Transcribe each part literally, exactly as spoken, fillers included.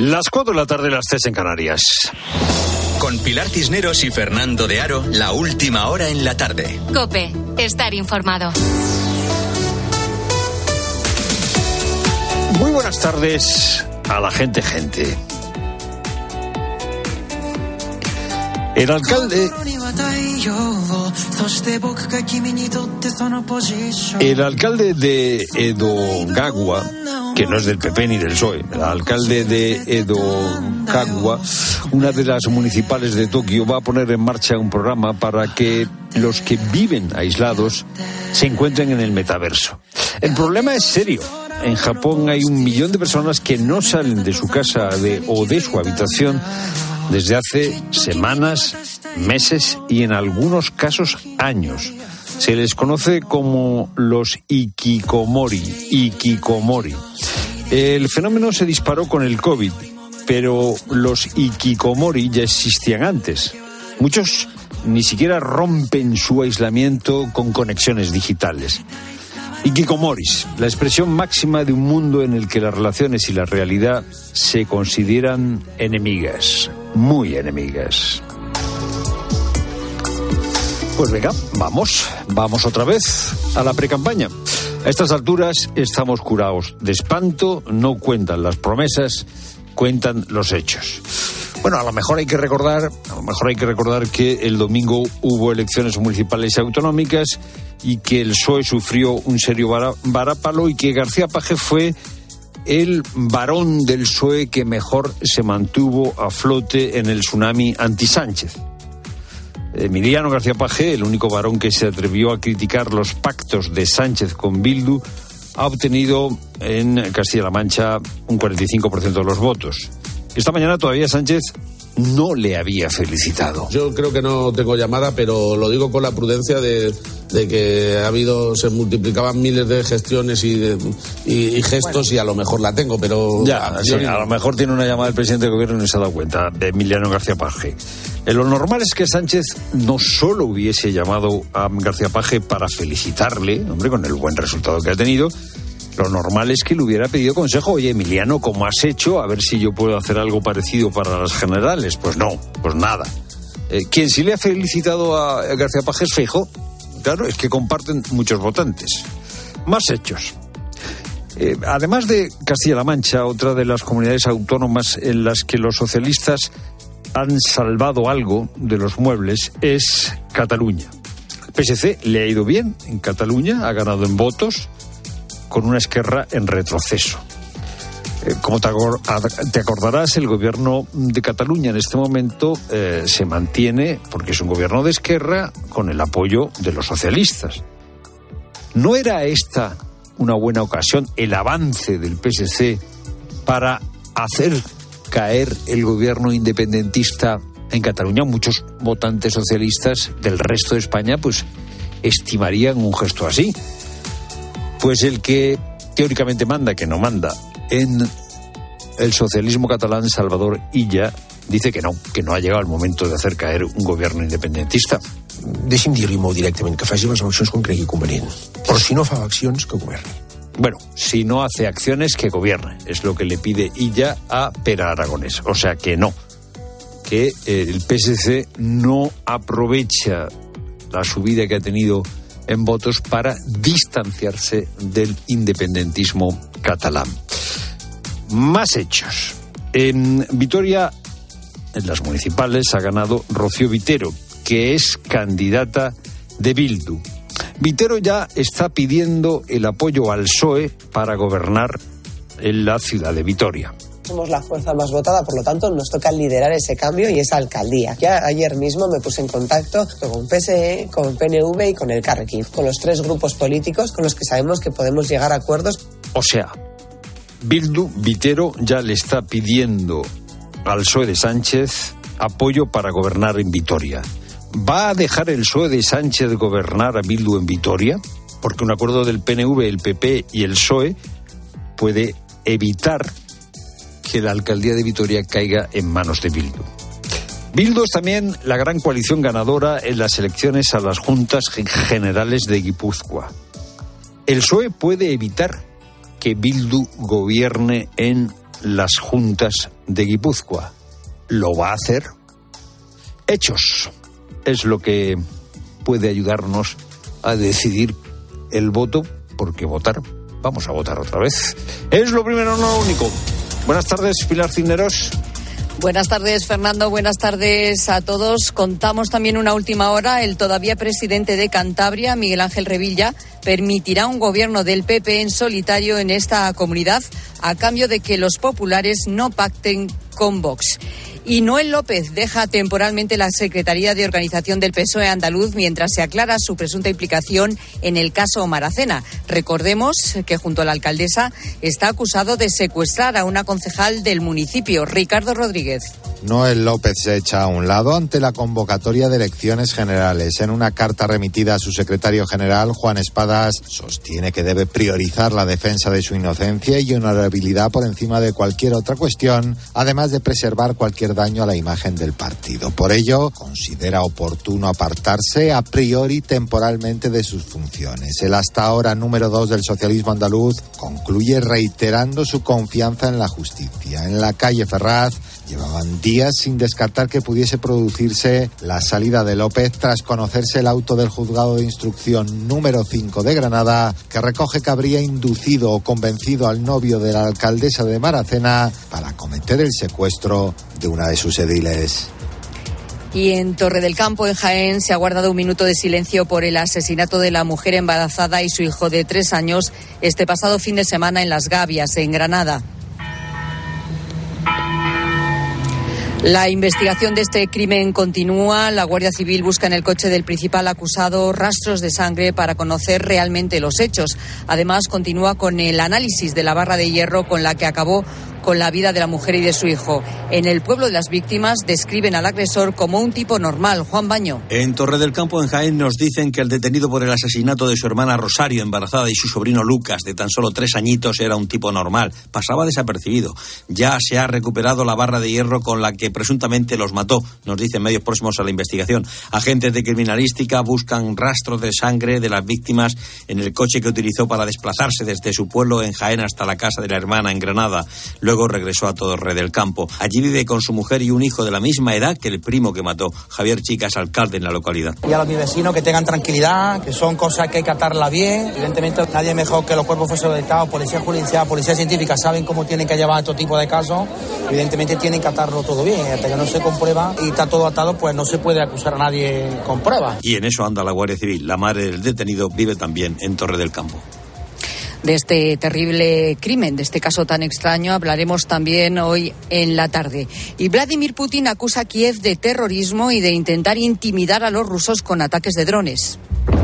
Las cuatro de la tarde, las tres en Canarias. Con Pilar Cisneros y Fernando de Aro, la última hora en la tarde. COPE, estar informado. Muy buenas tardes a la gente, gente. El alcalde... El alcalde de Edo-Gawa, que no es del P P ni del P S O E, el alcalde de Edo-Gawa, una de las municipales de Tokio, va a poner en marcha un programa para que los que viven aislados se encuentren en el metaverso. El problema es serio. En Japón hay un millón de personas que no salen de su casa de, o de su habitación desde hace semanas, meses y en algunos casos años. Se les conoce como los hikikomori. Hikikomori. El fenómeno se disparó con el COVID, pero los hikikomori ya existían antes. Muchos ni siquiera rompen su aislamiento con conexiones digitales. Hikikomoris, la expresión máxima de un mundo en el que las relaciones y la realidad se consideran enemigas, muy enemigas. Pues venga, vamos, vamos otra vez a la precampaña. A estas alturas estamos curados de espanto, no cuentan las promesas, cuentan los hechos. Bueno, a lo mejor hay que recordar, a lo mejor hay que recordar que el domingo hubo elecciones municipales y autonómicas y que el P S O E sufrió un serio varápalo y que García Paje fue el varón del P S O E que mejor se mantuvo a flote en el tsunami anti-Sánchez. Emiliano García Paje, el único varón que se atrevió a criticar los pactos de Sánchez con Bildu, ha obtenido en Castilla-La Mancha un cuarenta y cinco por ciento de los votos. Esta mañana todavía Sánchez no le había felicitado. Yo creo que no tengo llamada, pero lo digo con la prudencia de, de que ha habido, se multiplicaban miles de gestiones y, de, y, y gestos, bueno, y a lo mejor la tengo, pero... Ya, sí, a lo mejor tiene una llamada del presidente del gobierno y no se ha dado cuenta, de Emiliano García Paje. Eh, lo normal es que Sánchez no solo hubiese llamado a García Paje para felicitarle, hombre, con el buen resultado que ha tenido. Lo normal es que le hubiera pedido consejo. Oye, Emiliano, ¿cómo has hecho? A ver si yo puedo hacer algo parecido para las generales. Pues no, pues nada. Eh, quien sí le ha felicitado a García Paje es Feijóo. Claro, es que comparten muchos votantes. Más hechos. Eh, además de Castilla-La Mancha, otra de las comunidades autónomas en las que los socialistas han salvado algo de los muebles es Cataluña. El P S C le ha ido bien en Cataluña, ha ganado en votos, con una Esquerra en retroceso. Eh, como te, te acordarás, el gobierno de Cataluña en este momento eh, se mantiene, porque es un gobierno de Esquerra, con el apoyo de los socialistas. ¿No era esta una buena ocasión, el avance del P S C, para hacer caer el gobierno independentista en Cataluña? Muchos votantes socialistas del resto de España pues estimarían un gesto así. Pues el que teóricamente manda, que no manda, en el socialismo catalán, Salvador Illa, dice que no, que no ha llegado el momento de hacer caer un gobierno independentista. Deixi'm dir-li molt directament que faci les eleccions quan cregui convenient. Però si no fa eleccions, que governi. Bueno, si no hace acciones, que gobierne. Es lo que le pide Illa a Pere Aragonés. O sea que no, que el P S C no aprovecha la subida que ha tenido en votos para distanciarse del independentismo catalán. Más hechos. En Vitoria, en las municipales, ha ganado Rocío Vitero, que es candidata de Bildu. Vitero ya está pidiendo el apoyo al P S O E para gobernar en la ciudad de Vitoria. Somos la fuerza más votada, por lo tanto nos toca liderar ese cambio y esa alcaldía. Ya ayer mismo me puse en contacto con P S E, con P N V y con el Carrequín, con los tres grupos políticos con los que sabemos que podemos llegar a acuerdos. O sea, Bildu, Vitero, ya le está pidiendo al P S O E de Sánchez apoyo para gobernar en Vitoria. ¿Va a dejar el P S O E de Sánchez gobernar a Bildu en Vitoria? Porque un acuerdo del P N V, el P P y el P S O E puede evitar que la alcaldía de Vitoria caiga en manos de Bildu. Bildu es también la gran coalición ganadora en las elecciones a las juntas generales de Guipúzcoa. El P S O E puede evitar que Bildu gobierne en las juntas de Guipúzcoa. ¿Lo va a hacer? Hechos es lo que puede ayudarnos a decidir el voto, porque votar, vamos a votar otra vez. Es lo primero, no lo único. Buenas tardes, Pilar Cisneros. Buenas tardes, Fernando. Buenas tardes a todos. Contamos también una última hora. El todavía presidente de Cantabria, Miguel Ángel Revilla, permitirá un gobierno del P P en solitario en esta comunidad a cambio de que los populares no pacten con Vox. Y Noel López deja temporalmente la Secretaría de Organización del P S O E andaluz mientras se aclara su presunta implicación en el caso Maracena. Recordemos que junto a la alcaldesa está acusado de secuestrar a una concejal del municipio, Ricardo Rodríguez. Noel López se echa a un lado ante la convocatoria de elecciones generales. En una carta remitida a su secretario general, Juan Espadas, sostiene que debe priorizar la defensa de su inocencia y honorabilidad por encima de cualquier otra cuestión, además de preservar cualquier daño a la imagen del partido. Por ello, considera oportuno apartarse a priori temporalmente de sus funciones. El hasta ahora número dos del socialismo andaluz concluye reiterando su confianza en la justicia. En la calle Ferraz llevaban días sin descartar que pudiese producirse la salida de López tras conocerse el auto del juzgado de instrucción número cinco de Granada, que recoge que habría inducido o convencido al novio de la alcaldesa de Maracena para cometer el secuestro de una de sus ediles. Y en Torre del Campo, en Jaén, se ha guardado un minuto de silencio por el asesinato de la mujer embarazada y su hijo de tres años este pasado fin de semana en Las Gavias, en Granada. La investigación de este crimen continúa. La Guardia Civil busca en el coche del principal acusado rastros de sangre para conocer realmente los hechos. Además, continúa con el análisis de la barra de hierro con la que acabó con la vida de la mujer y de su hijo. En el pueblo de las víctimas describen al agresor como un tipo normal. Juan Baño. En Torre del Campo, en Jaén, nos dicen que el detenido por el asesinato de su hermana Rosario, embarazada, y su sobrino Lucas, de tan solo tres añitos, era un tipo normal. Pasaba desapercibido. Ya se ha recuperado la barra de hierro con la que presuntamente los mató, nos dicen medios próximos a la investigación. Agentes de criminalística buscan rastros de sangre de las víctimas en el coche que utilizó para desplazarse desde su pueblo en Jaén hasta la casa de la hermana en Granada. Luego regresó a Torre del Campo. Allí vive con su mujer y un hijo de la misma edad que el primo que mató. Javier Chica es alcalde en la localidad. Y a los mis vecinos que tengan tranquilidad, que son cosas que hay que atarla bien. Evidentemente nadie mejor que los cuerpos fuerzas del Estado, policía judicial, policía científica, saben cómo tienen que llevar estos tipos de casos. Evidentemente tienen que atarlo todo bien. Hasta que no se comprueba y está todo atado, pues no se puede acusar a nadie con pruebas. Y en eso anda la Guardia Civil. La madre del detenido vive también en Torre del Campo. De este terrible crimen, de este caso tan extraño, hablaremos también hoy en la tarde. Y Vladimir Putin acusa a Kiev de terrorismo y de intentar intimidar a los rusos con ataques de drones.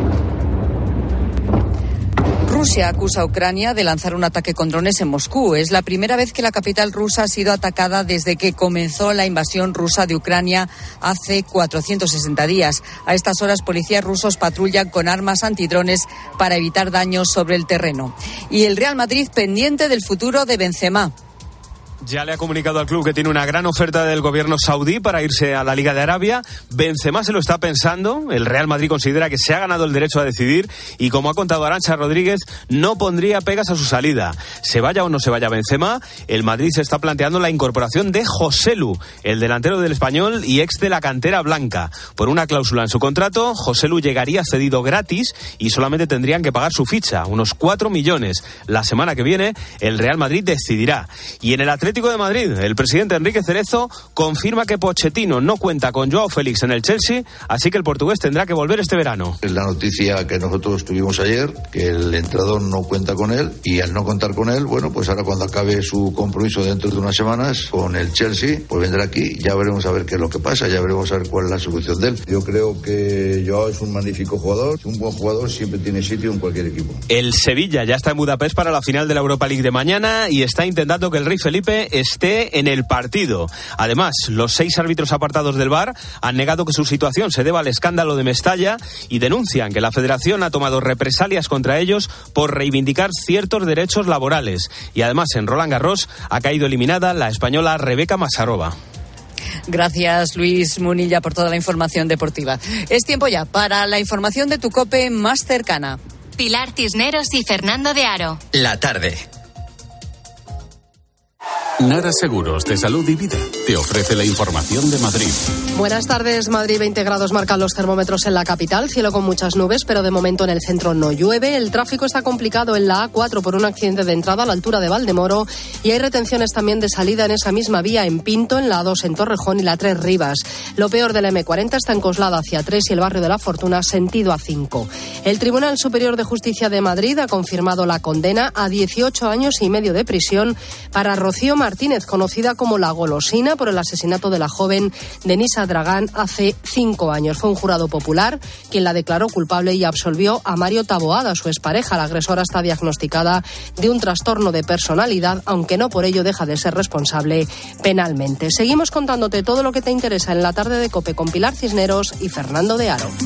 Rusia acusa a Ucrania de lanzar un ataque con drones en Moscú. Es la primera vez que la capital rusa ha sido atacada desde que comenzó la invasión rusa de Ucrania hace cuatrocientos sesenta días. A estas horas, policías rusos patrullan con armas antidrones para evitar daños sobre el terreno. Y el Real Madrid pendiente del futuro de Benzema. Ya le ha comunicado al club que tiene una gran oferta del gobierno saudí para irse a la Liga de Arabia. Benzema se lo está pensando. El Real Madrid considera que se ha ganado el derecho a decidir y, como ha contado Arantxa Rodríguez, no pondría pegas a su salida. Se vaya o no se vaya Benzema, el Madrid se está planteando la incorporación de Joselu, el delantero del Español y ex de la cantera blanca. Por una cláusula en su contrato, Joselu llegaría cedido gratis y solamente tendrían que pagar su ficha, unos cuatro millones. La semana que viene, el Real Madrid decidirá. Y en el Atlético de Madrid, el presidente Enrique Cerezo confirma que Pochettino no cuenta con Joao Félix en el Chelsea, así que el portugués tendrá que volver este verano. Es la noticia que nosotros tuvimos ayer, que el entrenador no cuenta con él, y al no contar con él, bueno, pues ahora cuando acabe su compromiso dentro de unas semanas con el Chelsea, pues vendrá aquí, ya veremos a ver qué es lo que pasa, ya veremos a ver cuál es la solución de él. Yo creo que Joao es un magnífico jugador, un buen jugador siempre tiene sitio en cualquier equipo. El Sevilla ya está en Budapest para la final de la Europa League de mañana y está intentando que el rey Felipe esté en el partido. Además, los seis árbitros apartados del V A R han negado que su situación se deba al escándalo de Mestalla y denuncian que la Federación ha tomado represalias contra ellos por reivindicar ciertos derechos laborales. Y además, en Roland Garros ha caído eliminada la española Rebeca Masarova. Gracias, Luis Munilla, por toda la información deportiva. Es tiempo ya para la información de tu COPE más cercana. Pilar Cisneros y Fernando de Aro. La tarde. Nara Seguros de Salud y Vida te ofrece la información de Madrid. Buenas tardes. Madrid, veinte grados marcan los termómetros en la capital, cielo con muchas nubes, pero de momento en el centro no llueve. El tráfico está complicado en la A cuatro por un accidente de entrada a la altura de Valdemoro y hay retenciones también de salida en esa misma vía en Pinto, en la A dos en Torrejón y la tres Rivas. Lo peor de la eme cuarenta está en Coslada hacia tres y el barrio de la Fortuna sentido A cinco. El Tribunal Superior de Justicia de Madrid ha confirmado la condena a dieciocho años y medio de prisión para Rocío Martínez, conocida como La Golosina, por el asesinato de la joven Denisa Dragán hace cinco años. Fue un jurado popular quien la declaró culpable y absolvió a Mario Taboada, su expareja. La agresora está diagnosticada de un trastorno de personalidad, aunque no por ello deja de ser responsable penalmente. Seguimos contándote todo lo que te interesa en la tarde de COPE con Pilar Cisneros y Fernando de Aro.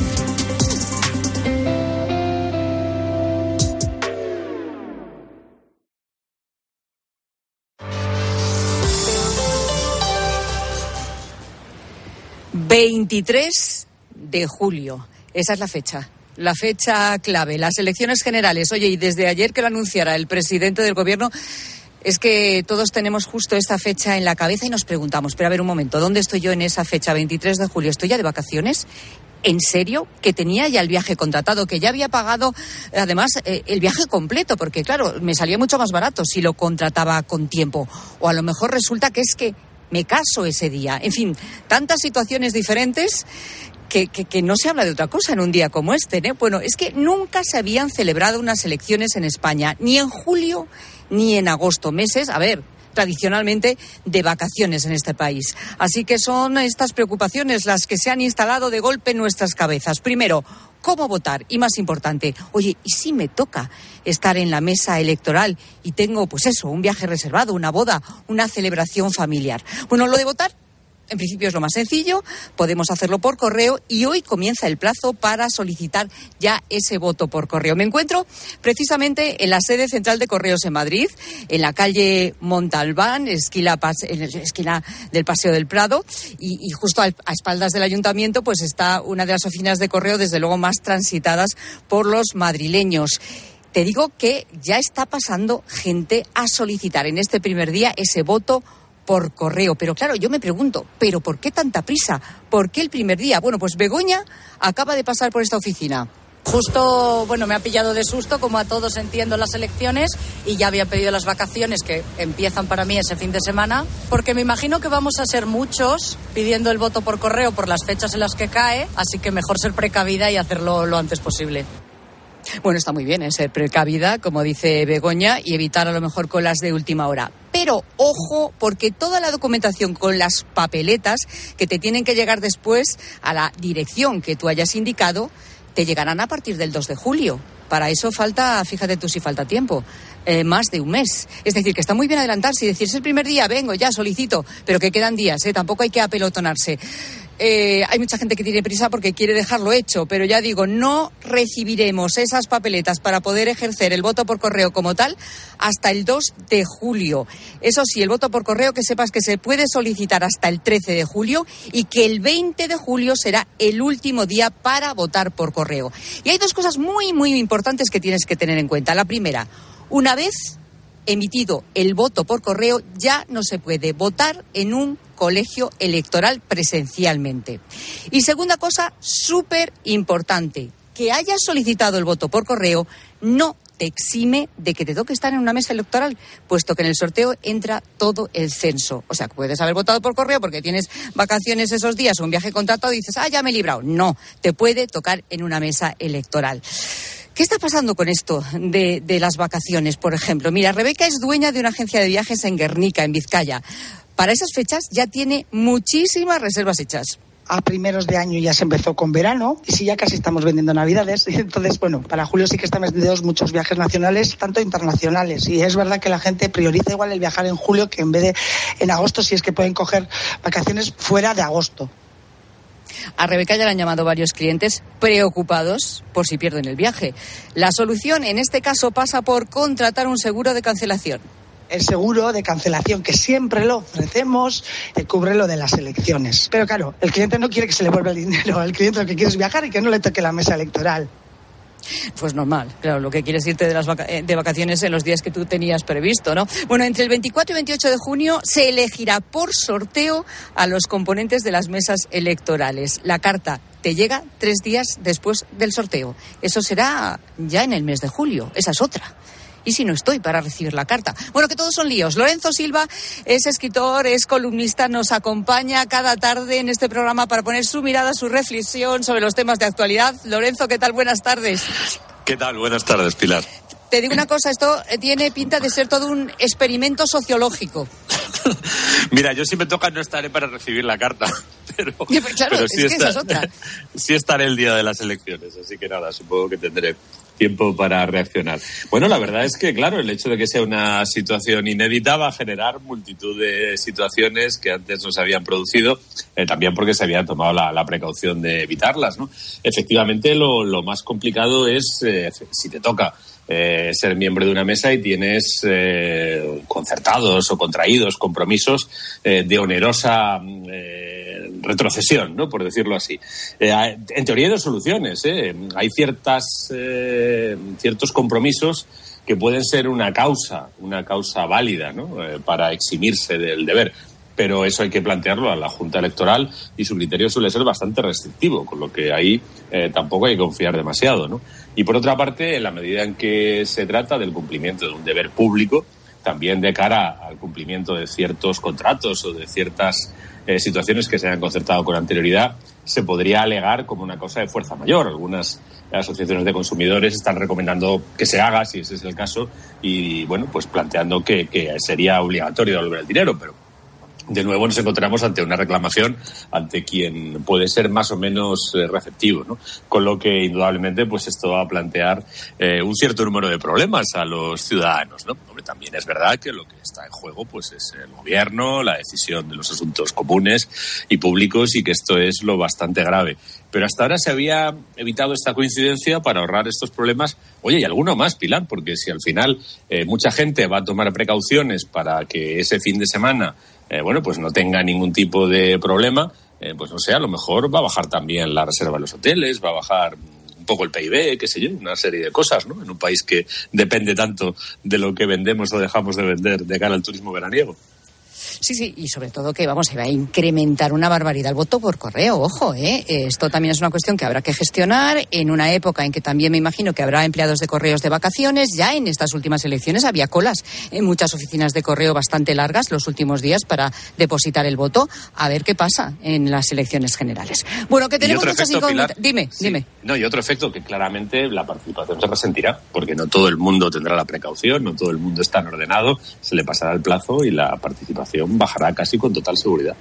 veintitrés de julio. Esa es la fecha. La fecha clave, las elecciones generales. Oye, y desde ayer que lo anunciara el presidente del gobierno, es que todos tenemos justo esta fecha en la cabeza y nos preguntamos, pero a ver un momento, ¿dónde estoy yo en esa fecha, veintitrés de julio? ¿Estoy ya de vacaciones? ¿En serio? Que tenía ya el viaje contratado, que ya había pagado, además, eh, el viaje completo, porque claro, me salía mucho más barato si lo contrataba con tiempo. O a lo mejor resulta que es que me caso ese día. En fin, tantas situaciones diferentes que, que, que no se habla de otra cosa en un día como este, ¿eh? Bueno, es que nunca se habían celebrado unas elecciones en España, ni en julio ni en agosto, meses, a ver, tradicionalmente de vacaciones en este país. Así que son estas preocupaciones las que se han instalado de golpe en nuestras cabezas. Primero, ¿cómo votar? Y más importante, oye, ¿y si me toca estar en la mesa electoral y tengo, pues eso, un viaje reservado, una boda, una celebración familiar? Bueno, lo de votar, en principio es lo más sencillo, podemos hacerlo por correo y hoy comienza el plazo para solicitar ya ese voto por correo. Me encuentro precisamente en la sede central de Correos en Madrid, en la calle Montalbán, esquina, en esquina del Paseo del Prado, y, y justo a espaldas del ayuntamiento pues está una de las oficinas de correo, desde luego más transitadas por los madrileños. Te digo que ya está pasando gente a solicitar en este primer día ese voto por correo. Pero claro, yo me pregunto, ¿pero por qué tanta prisa? ¿Por qué el primer día? Bueno, pues Begoña acaba de pasar por esta oficina. Justo, bueno, me ha pillado de susto, como a todos entiendo las elecciones, y ya había pedido las vacaciones que empiezan para mí ese fin de semana, porque me imagino que vamos a ser muchos pidiendo el voto por correo por las fechas en las que cae, así que mejor ser precavida y hacerlo lo antes posible. Bueno, está muy bien, ¿eh? Ser precavida, como dice Begoña, y evitar a lo mejor colas de última hora. Pero ojo, porque toda la documentación con las papeletas que te tienen que llegar después a la dirección que tú hayas indicado, te llegarán a partir del dos de julio. Para eso falta, fíjate tú si falta tiempo, eh, más de un mes. Es decir, que está muy bien adelantarse y decir, es el primer día, vengo, ya solicito, pero que quedan días, ¿eh? Tampoco hay que apelotonarse. Eh, hay mucha gente que tiene prisa porque quiere dejarlo hecho, pero ya digo, no recibiremos esas papeletas para poder ejercer el voto por correo como tal hasta el dos de julio. Eso sí, el voto por correo, que sepas que se puede solicitar hasta el trece de julio y que el veinte de julio será el último día para votar por correo. Y hay dos cosas muy, muy importantes que tienes que tener en cuenta. La primera, una vez emitido el voto por correo, ya no se puede votar en un colegio electoral presencialmente. Y segunda cosa, súper importante, que hayas solicitado el voto por correo no te exime de que te toque estar en una mesa electoral, puesto que en el sorteo entra todo el censo. O sea, que puedes haber votado por correo porque tienes vacaciones esos días o un viaje contratado y dices, ah, ya me he librado. No, te puede tocar en una mesa electoral. ¿Qué está pasando con esto de, de las vacaciones, por ejemplo? Mira, Rebeca es dueña de una agencia de viajes en Guernica, en Vizcaya. Para esas fechas ya tiene muchísimas reservas hechas. A primeros de año ya se empezó con verano y sí, ya casi estamos vendiendo Navidades. Entonces, bueno, para julio sí que están vendidos muchos viajes nacionales, tanto internacionales. Y es verdad que la gente prioriza igual el viajar en julio que en vez de en agosto, si es que pueden coger vacaciones fuera de agosto. A Rebeca ya le han llamado varios clientes preocupados por si pierden el viaje. La solución en este caso pasa por contratar un seguro de cancelación. El seguro de cancelación, que siempre lo ofrecemos, te cubre lo de las elecciones. Pero claro, el cliente no quiere que se le vuelva el dinero. El cliente lo que quiere es viajar y que no le toque la mesa electoral. Pues normal, claro, lo que quieres irte de las vaca- de vacaciones en los días que tú tenías previsto, ¿no? Bueno, entre el veinticuatro y veintiocho de junio se elegirá por sorteo a los componentes de las mesas electorales. La carta te llega tres días después del sorteo. Eso será ya en el mes de julio. Esa es otra. ¿Y si no estoy para recibir la carta? Bueno, que todos son líos. Lorenzo Silva es escritor, es columnista, nos acompaña cada tarde en este programa para poner su mirada, su reflexión sobre los temas de actualidad. Lorenzo, ¿qué tal? Buenas tardes. ¿Qué tal? Buenas tardes, Pilar. Te digo una cosa, esto tiene pinta de ser todo un experimento sociológico. Mira, yo sí me toca no estaré para recibir la carta, pero, claro, pero sí, es que está, esa es otra. sí estaré el día de las elecciones, así que nada, supongo que tendré tiempo para reaccionar. Bueno, la verdad es que, claro, el hecho de que sea una situación inédita va a generar multitud de situaciones que antes no se habían producido, eh, también porque se había tomado la, la precaución de evitarlas, ¿no? Efectivamente, lo, lo más complicado es eh, si te toca Eh, ser miembro de una mesa y tienes eh, concertados o contraídos compromisos eh, de onerosa eh, retrocesión, ¿no? Por decirlo así. Eh, en teoría hay dos soluciones, ¿eh? Hay ciertas eh, ciertos compromisos que pueden ser una causa, una causa válida, ¿no? Eh, para eximirse del deber. Pero eso hay que plantearlo a la Junta Electoral y su criterio suele ser bastante restrictivo, con lo que ahí eh, tampoco hay que confiar demasiado, ¿no? Y por otra parte, en la medida en que se trata del cumplimiento de un deber público, también de cara al cumplimiento de ciertos contratos o de ciertas eh, situaciones que se hayan concertado con anterioridad, se podría alegar como una cosa de fuerza mayor. Algunas asociaciones de consumidores están recomendando que se haga, si ese es el caso, y bueno, pues planteando que, que sería obligatorio devolver el dinero, pero de nuevo nos encontramos ante una reclamación ante quien puede ser más o menos eh, receptivo, ¿no? Con lo que indudablemente pues esto va a plantear eh, un cierto número de problemas a los ciudadanos, ¿no? Hombre, también es verdad que lo que está en juego pues es el gobierno, la decisión de los asuntos comunes y públicos, y que esto es lo bastante grave. Pero hasta ahora se había evitado esta coincidencia para ahorrar estos problemas. Oye, y alguno más, Pilar, porque si al final eh, mucha gente va a tomar precauciones para que ese fin de semana Eh, bueno, pues no tenga ningún tipo de problema, eh, pues no sé, a lo mejor va a bajar también la reserva de los hoteles, va a bajar un poco el P I B, qué sé yo, una serie de cosas, ¿no? En un país que depende tanto de lo que vendemos o dejamos de vender de cara al turismo veraniego. Sí, sí, y sobre todo que, vamos, se va a incrementar una barbaridad el voto por correo, ojo, ¿eh? Esto también es una cuestión que habrá que gestionar en una época en que también me imagino que habrá empleados de correos de vacaciones. Ya en estas últimas elecciones había colas en muchas oficinas de correo bastante largas los últimos días para depositar el voto. A ver qué pasa en las elecciones generales. Bueno, que tenemos muchas incógnitas. Dime, sí. dime. No, y otro efecto que claramente la participación se resentirá, porque no todo el mundo tendrá la precaución, no todo el mundo es tan ordenado, se le pasará el plazo y la participación bajará casi con total seguridad.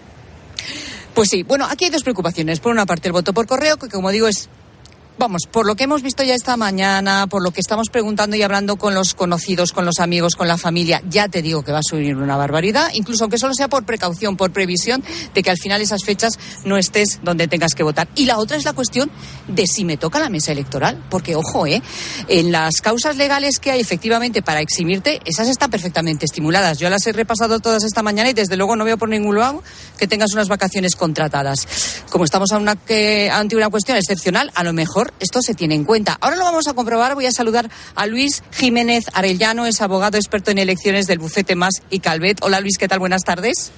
Pues sí, bueno, aquí hay dos preocupaciones. Por una parte, el voto por correo, que como digo es... Vamos, por lo que hemos visto ya esta mañana, por lo que estamos preguntando y hablando con los conocidos, con los amigos, con la familia, ya te digo que va a subir una barbaridad, incluso aunque solo sea por precaución, por previsión de que al final esas fechas no estés donde tengas que votar. Y la otra es la cuestión de si me toca la mesa electoral, porque ojo, eh, en las causas legales que hay efectivamente para eximirte, esas están perfectamente estimuladas. Yo las he repasado todas esta mañana y desde luego no veo por ningún lado que tengas unas vacaciones contratadas. Como estamos a una, que, ante una cuestión excepcional, a lo mejor esto se tiene en cuenta. Ahora lo vamos a comprobar. Voy a saludar a Luis Jiménez Arellano, es abogado experto en elecciones del bufete Mas y Calvet. Hola Luis, ¿qué tal? Buenas tardes.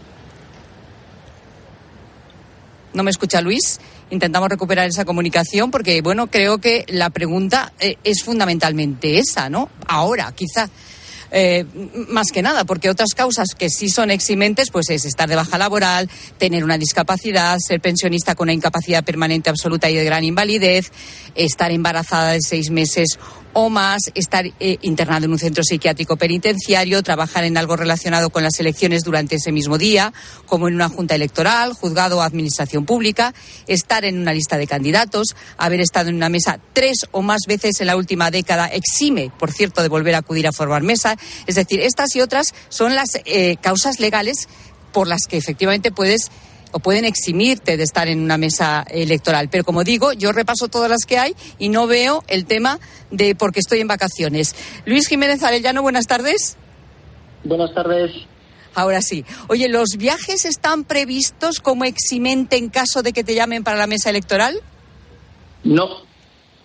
¿No me escucha Luis? Intentamos recuperar esa comunicación porque, bueno, creo que la pregunta eh, es fundamentalmente esa, ¿no? Ahora, quizá. Eh, más que nada, porque otras causas que sí son eximentes, pues es estar de baja laboral, tener una discapacidad, ser pensionista con una incapacidad permanente absoluta y de gran invalidez, estar embarazada de seis meses o más, estar eh, internado en un centro psiquiátrico penitenciario, trabajar en algo relacionado con las elecciones durante ese mismo día, como en una junta electoral, juzgado o administración pública, estar en una lista de candidatos, haber estado en una mesa tres o más veces en la última década, exime, por cierto, de volver a acudir a formar mesa. Es decir, estas y otras son las eh, causas legales por las que efectivamente puedes o pueden eximirte de estar en una mesa electoral. Pero como digo, yo repaso todas las que hay y no veo el tema de porque estoy en vacaciones. Luis Jiménez Arellano, buenas tardes. Buenas tardes. Ahora sí. Oye, ¿los viajes están previstos como eximente en caso de que te llamen para la mesa electoral? No.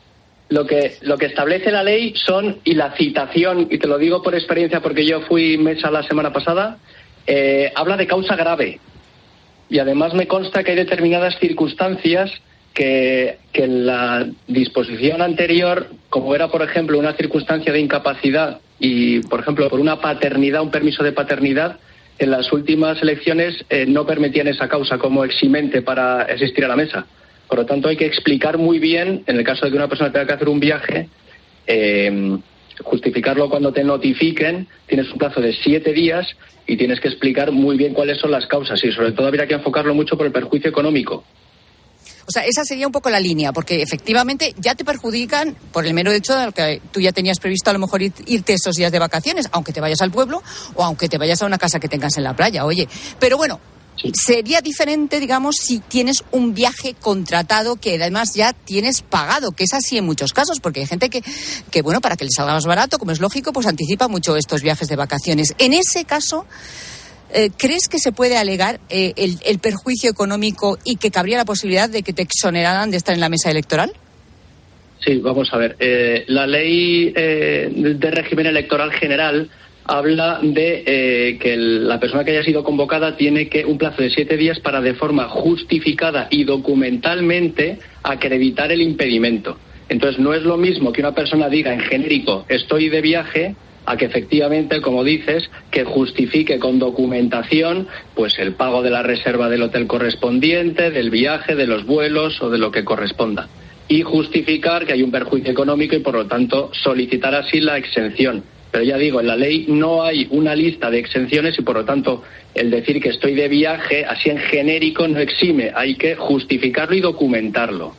Lo que, lo que establece la ley son, y la citación, y te lo digo por experiencia porque yo fui mesa la semana pasada, eh, habla de causa grave. Y además me consta que hay determinadas circunstancias que, que en la disposición anterior, como era, por ejemplo, una circunstancia de incapacidad y, por ejemplo, por una paternidad, un permiso de paternidad, en las últimas elecciones eh, no permitían esa causa como eximente para asistir a la mesa. Por lo tanto, hay que explicar muy bien, en el caso de que una persona tenga que hacer un viaje, eh, justificarlo cuando te notifiquen, tienes un plazo de siete días y tienes que explicar muy bien cuáles son las causas y sobre todo habría que enfocarlo mucho por el perjuicio económico. O sea, esa sería un poco la línea, porque efectivamente ya te perjudican por el mero hecho de que tú ya tenías previsto a lo mejor irte esos días de vacaciones, aunque te vayas al pueblo o aunque te vayas a una casa que tengas en la playa, oye. Pero bueno, sí. Sería diferente, digamos, si tienes un viaje contratado que además ya tienes pagado, que es así en muchos casos, porque hay gente que, que bueno, para que les salga más barato, como es lógico, pues anticipa mucho estos viajes de vacaciones. En ese caso, Eh, ¿crees que se puede alegar eh, el, el perjuicio económico y que cabría la posibilidad de que te exoneraran de estar en la mesa electoral? Sí, vamos a ver. Eh, la ley eh, de régimen electoral general habla de eh, que el, la persona que haya sido convocada tiene que un plazo de siete días para de forma justificada y documentalmente acreditar el impedimento. Entonces no es lo mismo que una persona diga en genérico estoy de viaje a que efectivamente, como dices, que justifique con documentación pues el pago de la reserva del hotel correspondiente, del viaje, de los vuelos o de lo que corresponda. Y justificar que hay un perjuicio económico y, por lo tanto, solicitar así la exención. Pero ya digo, en la ley no hay una lista de exenciones y, por lo tanto, el decir que estoy de viaje, así en genérico, no exime. Hay que justificarlo y documentarlo.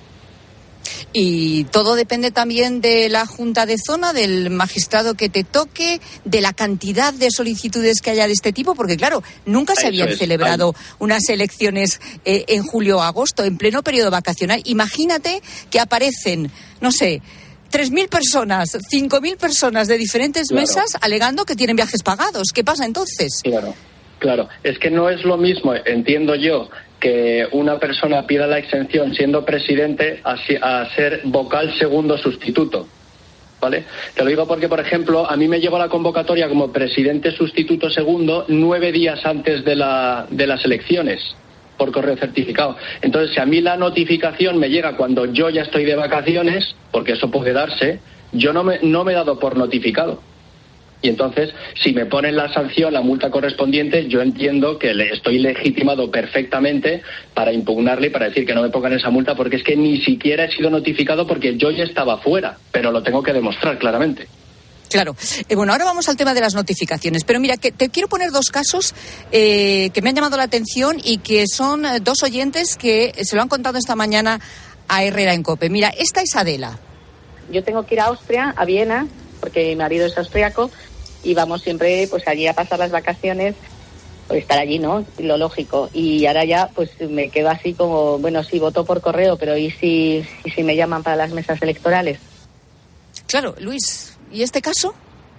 Y todo depende también de la Junta de Zona, del magistrado que te toque, de la cantidad de solicitudes que haya de este tipo, porque claro, nunca se habían es. celebrado Ay. unas elecciones eh, en julio o agosto, en pleno periodo vacacional. Imagínate que aparecen, no sé, tres mil personas, cinco mil personas de diferentes claro. mesas alegando que tienen viajes pagados. ¿Qué pasa entonces? Claro, claro. Es que no es lo mismo, entiendo yo, que una persona pida la exención siendo presidente a, a ser vocal segundo sustituto, ¿vale? Te lo digo porque, por ejemplo, a mí me llegó la convocatoria como presidente sustituto segundo nueve días antes de, la, de las elecciones, por correo certificado. Entonces, si a mí la notificación me llega cuando yo ya estoy de vacaciones, porque eso puede darse, yo no me, no me he dado por notificado. Y entonces, si me ponen la sanción, la multa correspondiente, yo entiendo que le estoy legitimado perfectamente para impugnarle y para decir que no me pongan esa multa, porque es que ni siquiera he sido notificado porque yo ya estaba fuera, pero lo tengo que demostrar claramente. Claro. Eh, bueno, ahora vamos al tema de las notificaciones. Pero mira, que te quiero poner dos casos eh, que me han llamado la atención y que son eh, dos oyentes que se lo han contado esta mañana a Herrera en COPE. Mira, esta es Adela. Yo tengo que ir a Austria, a Viena, porque mi marido es austriaco, y vamos siempre pues allí a pasar las vacaciones, pues estar allí, ¿no? Lo lógico. Y ahora ya pues me quedo así como, bueno, sí, voto por correo, pero ¿y si, y si me llaman para las mesas electorales? Claro, Luis, ¿y este caso?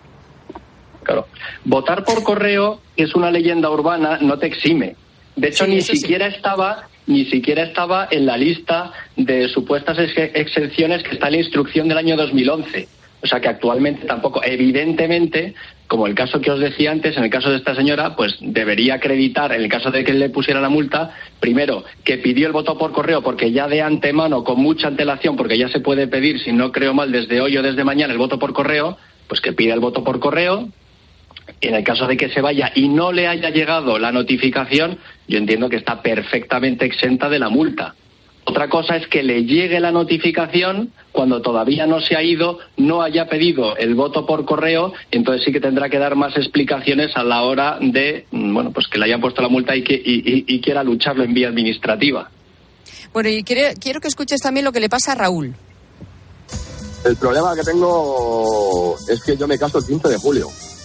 Claro. Votar por correo, que es una leyenda urbana, no te exime. De hecho, sí, ni siquiera sí. estaba... ni siquiera estaba en la lista de supuestas ex- exenciones que está en la instrucción del año dos mil once. O sea que actualmente tampoco. Evidentemente, como el caso que os decía antes, en el caso de esta señora, pues debería acreditar, en el caso de que le pusiera la multa, primero, que pidió el voto por correo porque ya de antemano, con mucha antelación, porque ya se puede pedir, si no creo mal, desde hoy o desde mañana el voto por correo, pues que pida el voto por correo. En el caso de que se vaya y no le haya llegado la notificación, yo entiendo que está perfectamente exenta de la multa. Otra cosa es que le llegue la notificación cuando todavía no se ha ido, no haya pedido el voto por correo, y entonces sí que tendrá que dar más explicaciones a la hora de, bueno, pues que le hayan puesto la multa y que y, y, y quiera lucharlo en vía administrativa. Bueno, y quiero, quiero que escuches también lo que le pasa a Raúl. El problema que tengo es que yo me caso el quince de julio.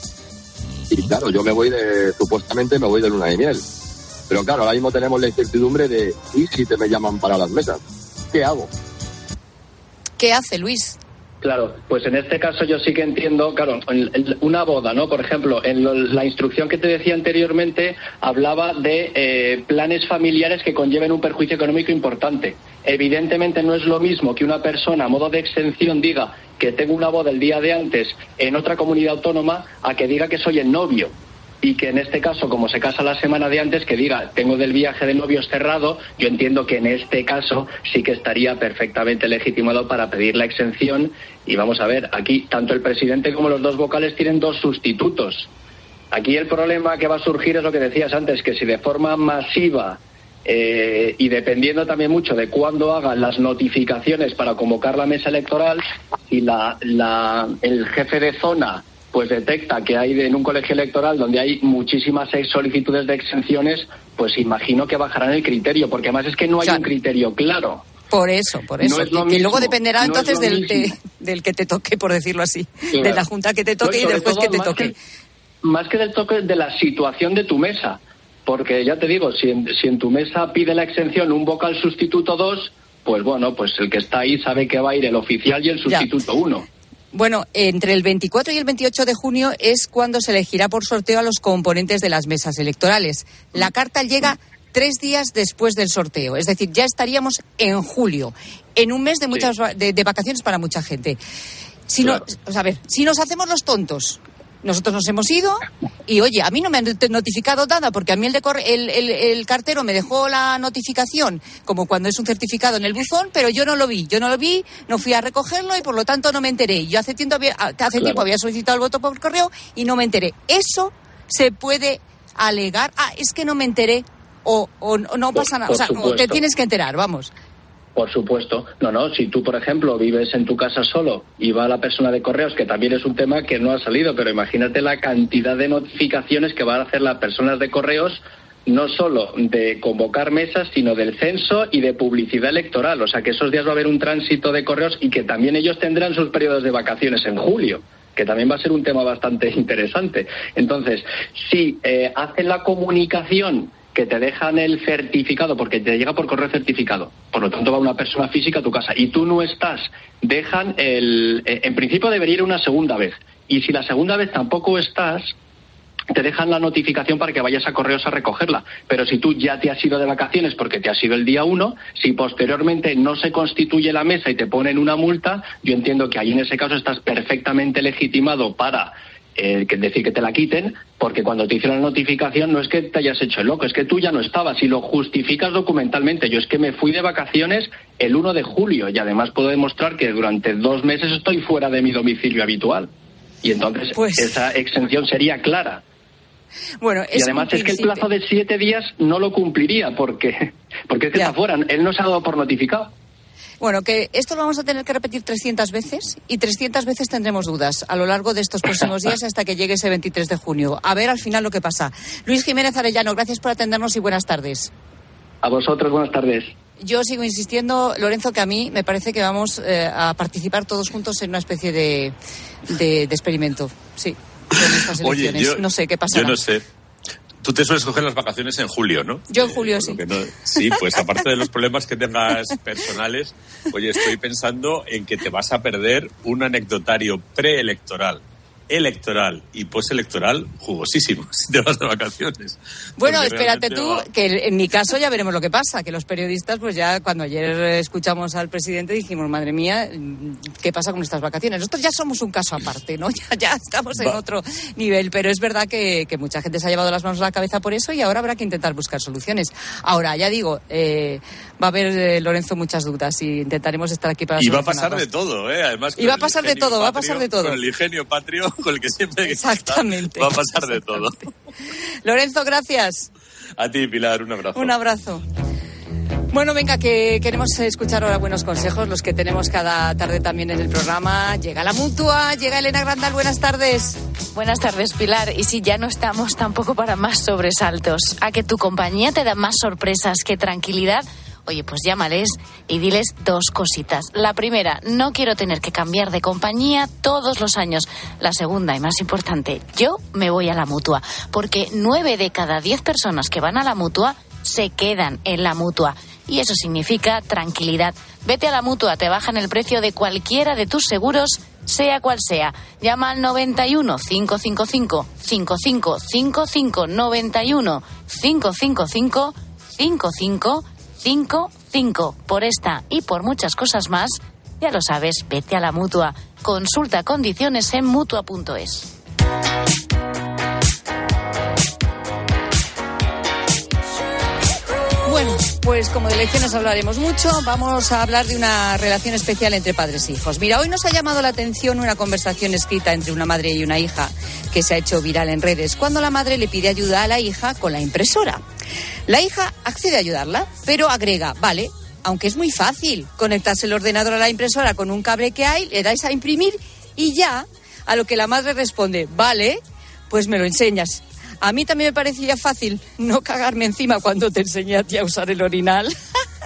Y claro, yo me voy de, supuestamente me voy de luna de miel. Pero claro, ahora mismo tenemos la incertidumbre de, ¿y si te me llaman para las mesas? ¿Qué hago? ¿Qué hace, Luis? Claro, pues en este caso yo sí que entiendo, claro, en, en una boda, ¿no? Por ejemplo, en lo, la instrucción que te decía anteriormente hablaba de eh, planes familiares que conlleven un perjuicio económico importante. Evidentemente no es lo mismo que una persona a modo de exención diga que tengo una boda el día de antes en otra comunidad autónoma a que diga que soy el novio. Y que en este caso, como se casa la semana de antes, que diga, tengo del viaje de novios cerrado, yo entiendo que en este caso sí que estaría perfectamente legitimado para pedir la exención. Y vamos a ver, aquí tanto el presidente como los dos vocales tienen dos sustitutos. Aquí el problema que va a surgir es lo que decías antes, que si de forma masiva eh, y dependiendo también mucho de cuándo hagan las notificaciones para convocar la mesa electoral, si la, la, el jefe de zona pues detecta que hay en un colegio electoral donde hay muchísimas solicitudes de exenciones, pues imagino que bajarán el criterio, porque además es que no hay claro. un criterio claro. Por eso, por eso. No es lo que, mismo, que luego dependerá no entonces es lo del, de, del que te toque, por decirlo así, Claro. de la junta que te toque No, y del juez todo, que te más toque. Que, más que del toque, de la situación de tu mesa. Porque ya te digo, si en, si en tu mesa pide la exención un vocal sustituto dos, pues bueno, pues el que está ahí sabe que va a ir el oficial y el sustituto uno. Bueno, entre el veinticuatro y el veintiocho de junio es cuando se elegirá por sorteo a los componentes de las mesas electorales. La carta llega tres días después del sorteo, es decir, ya estaríamos en julio, en un mes de muchas de, de vacaciones para mucha gente. Si claro. no, o sea, a ver, si nos hacemos los tontos, nosotros nos hemos ido y, oye, a mí no me han notificado nada porque a mí el, de corre, el, el, el cartero me dejó la notificación como cuando es un certificado en el buzón, pero yo no lo vi, yo no lo vi, no fui a recogerlo y por lo tanto no me enteré. Yo hace tiempo había, hace claro. tiempo había solicitado el voto por correo y no me enteré. Eso se puede alegar, ah, es que no me enteré o, o, o no pasa nada, o sea, o te tienes que enterar, vamos. Por supuesto. No, no, si tú, por ejemplo, vives en tu casa solo y va la persona de correos, que también es un tema que no ha salido, pero imagínate la cantidad de notificaciones que van a hacer las personas de correos, no solo de convocar mesas, sino del censo y de publicidad electoral. O sea, que esos días va a haber un tránsito de correos y que también ellos tendrán sus periodos de vacaciones en julio, que también va a ser un tema bastante interesante. Entonces, si eh, hacen la comunicación que te dejan el certificado, porque te llega por correo certificado, por lo tanto va una persona física a tu casa y tú no estás, dejan el... En principio debería ir una segunda vez, y si la segunda vez tampoco estás, te dejan la notificación para que vayas a correos a recogerla. Pero si tú ya te has ido de vacaciones porque te has ido el día uno, si posteriormente no se constituye la mesa y te ponen una multa, yo entiendo que ahí en ese caso estás perfectamente legitimado para... Eh, que decir que te la quiten, porque cuando te hicieron la notificación no es que te hayas hecho el loco, es que tú ya no estabas y lo justificas documentalmente. Yo es que me fui de vacaciones el uno de julio y además puedo demostrar que durante dos meses estoy fuera de mi domicilio habitual y entonces pues... esa exención sería clara. Bueno, y además es que el plazo de siete días no lo cumpliría porque, porque es que ya. está fuera, él no se ha dado por notificado. Bueno, que esto lo vamos a tener que repetir trescientas veces y trescientas veces tendremos dudas a lo largo de estos próximos días hasta que llegue ese veintitrés de junio. A ver al final lo que pasa. Luis Jiménez Arellano, gracias por atendernos y buenas tardes. A vosotros, buenas tardes. Yo sigo insistiendo, Lorenzo, que a mí me parece que vamos eh, a participar todos juntos en una especie de, de, de experimento. Sí, con estas elecciones. Oye, yo, no sé qué pasará. Yo no sé. Tú te sueles coger las vacaciones en julio, ¿no? Yo en julio, eh, sí. No, sí, pues aparte de los problemas que tengas personales, oye, estoy pensando en que te vas a perder un anecdotario preelectoral, electoral y postelectoral jugosísimo si te vas de vacaciones. Bueno, espérate tú, va... que en mi caso ya veremos lo que pasa, que los periodistas, pues ya cuando ayer escuchamos al presidente dijimos, madre mía, ¿qué pasa con estas vacaciones? Nosotros ya somos un caso aparte, ¿no? Ya, ya estamos en va. otro nivel, pero es verdad que, que mucha gente se ha llevado las manos a la cabeza por eso y ahora habrá que intentar buscar soluciones. Ahora, ya digo, eh, va a haber, eh, Lorenzo, muchas dudas y intentaremos estar aquí para Y va a pasar de todo, ¿eh? Además, y va a pasar de todo, patrio, va a pasar de todo. Con el ingenio patrio, con el que siempre exactamente, va a pasar de todo. Lorenzo, gracias. A ti, Pilar, un abrazo. Un abrazo. Bueno, venga, que queremos escuchar ahora buenos consejos, los que tenemos cada tarde también en el programa. Llega la Mutua, llega Elena Grandal, buenas tardes. Buenas tardes, Pilar. Y si ya no estamos tampoco para más sobresaltos, a que tu compañía te da más sorpresas que tranquilidad, oye, pues llámales y diles dos cositas. La primera, no quiero tener que cambiar de compañía todos los años. La segunda y más importante, yo me voy a la Mutua, porque nueve de cada diez personas que van a la Mutua se quedan en la Mutua. y eso significa tranquilidad. Vete a la Mutua, te bajan el precio de cualquiera de tus seguros, sea cual sea. Llama al noventa y uno, cinco cinco cinco, cinco cinco cinco cinco, noventa y uno, cinco cinco cinco, cinco cinco cinco cinco. Por esta y por muchas cosas más, ya lo sabes, vete a la Mutua. Consulta condiciones en mutua punto es. Bueno, pues como de elecciones hablaremos mucho, vamos a hablar de una relación especial entre padres e hijos. Mira, hoy nos ha llamado la atención una conversación escrita entre una madre y una hija que se ha hecho viral en redes, cuando la madre le pide ayuda a la hija con la impresora. La hija accede a ayudarla, pero agrega, vale, aunque es muy fácil conectarse el ordenador a la impresora con un cable que hay, le dais a imprimir y ya, a lo que la madre responde, vale, pues me lo enseñas. A mí también me parecía fácil no cagarme encima cuando te enseñé a ti a usar el orinal.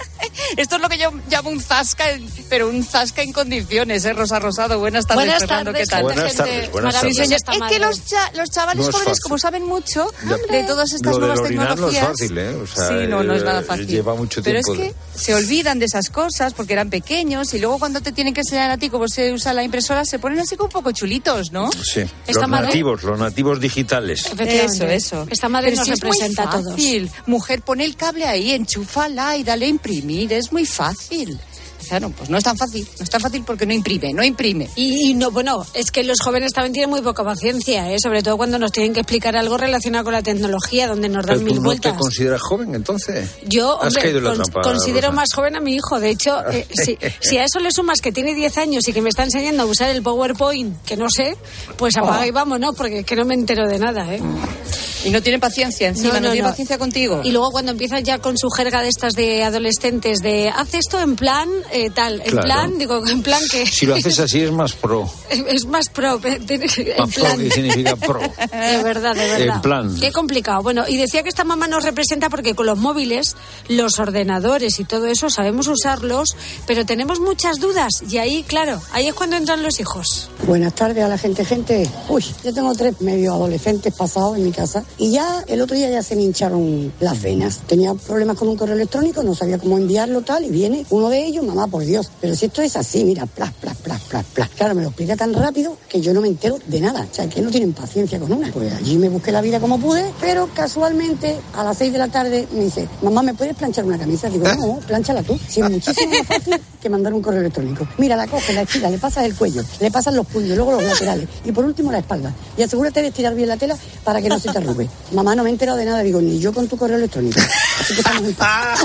Esto es lo que yo llamo un zasca, pero un zasca en condiciones, ¿eh? Rosa Rosado, buenas tardes, buenas Fernando, tardes, ¿qué tal? Buenas tardes, buenas tardes. Sí, es que los, cha- los chavales no jóvenes, fácil. como saben mucho Ya, de todas estas lo nuevas del orinar tecnologías... no es fácil, ¿eh? O sea, sí, no, no es nada eh, fácil. Lleva mucho pero tiempo. Pero es que se olvidan de esas cosas porque eran pequeños y luego cuando te tienen que enseñar a ti cómo se usa la impresora se ponen así como un poco chulitos, ¿no? Sí, Esta los madre... nativos, los nativos digitales. Eso, eso. Esta madre Pero nos si es muy representa a todos. fácil. Mujer, pone el cable ahí, enchúfala y dale a imprimir, es muy fácil. Claro, pues no es tan fácil, no es tan fácil porque no imprime, no imprime. Y, y no, bueno, es que los jóvenes también tienen muy poca paciencia, ¿eh? Sobre todo cuando nos tienen que explicar algo relacionado con la tecnología, donde nos dan ¿Pero mil tú no vueltas. te consideras joven, entonces? Yo, Has hombre, caído en la con- trampa, considero Rosa. más joven a mi hijo. De hecho, eh, si, si a eso le sumas que tiene diez años y que me está enseñando a usar el PowerPoint, que no sé, pues apaga Oh. y vámonos, porque es que no me entero de nada, ¿eh? Y no tiene paciencia encima, no, No, no, tiene no. paciencia contigo. Y luego cuando empiezan ya con su jerga de estas de adolescentes, de haz esto en plan eh, tal, en Claro. plan, digo, en plan que... Si lo haces así es más pro. Es más pro, en Más pro, plan. ¿qué significa pro? De verdad, de verdad. En plan. Qué complicado. Bueno, y decía que esta mamá nos representa porque con los móviles, los ordenadores y todo eso sabemos usarlos, pero tenemos muchas dudas. Y ahí, claro, ahí es cuando entran los hijos. Buenas tardes a la gente, gente. Uy, yo tengo tres medio adolescentes pasados en mi casa y ya el otro día ya se me hincharon las venas. Tenía problemas con un correo electrónico, no sabía cómo enviarlo tal y viene uno de ellos, mamá, por Dios, pero si esto es así, mira, plas, plas, plas, plas, plas. Claro, me lo explica tan rápido que yo no me entero de nada. O sea, que no tienen paciencia con una. Pues allí me busqué la vida como pude, pero casualmente a las seis de la tarde me dice, mamá, ¿me puedes planchar una camisa? Digo, no, plánchala tú. Si es muchísimo más fácil que mandar un correo electrónico. Mira, la coges, la estiras, le pasas el cuello, le pasas los puños, luego los laterales y por último la espalda. Y asegúrate de estirar bien la tela para que no se te arrugue. Mamá, no me he enterado de nada. Digo, ni yo con tu correo electrónico. Así que estamos en paz.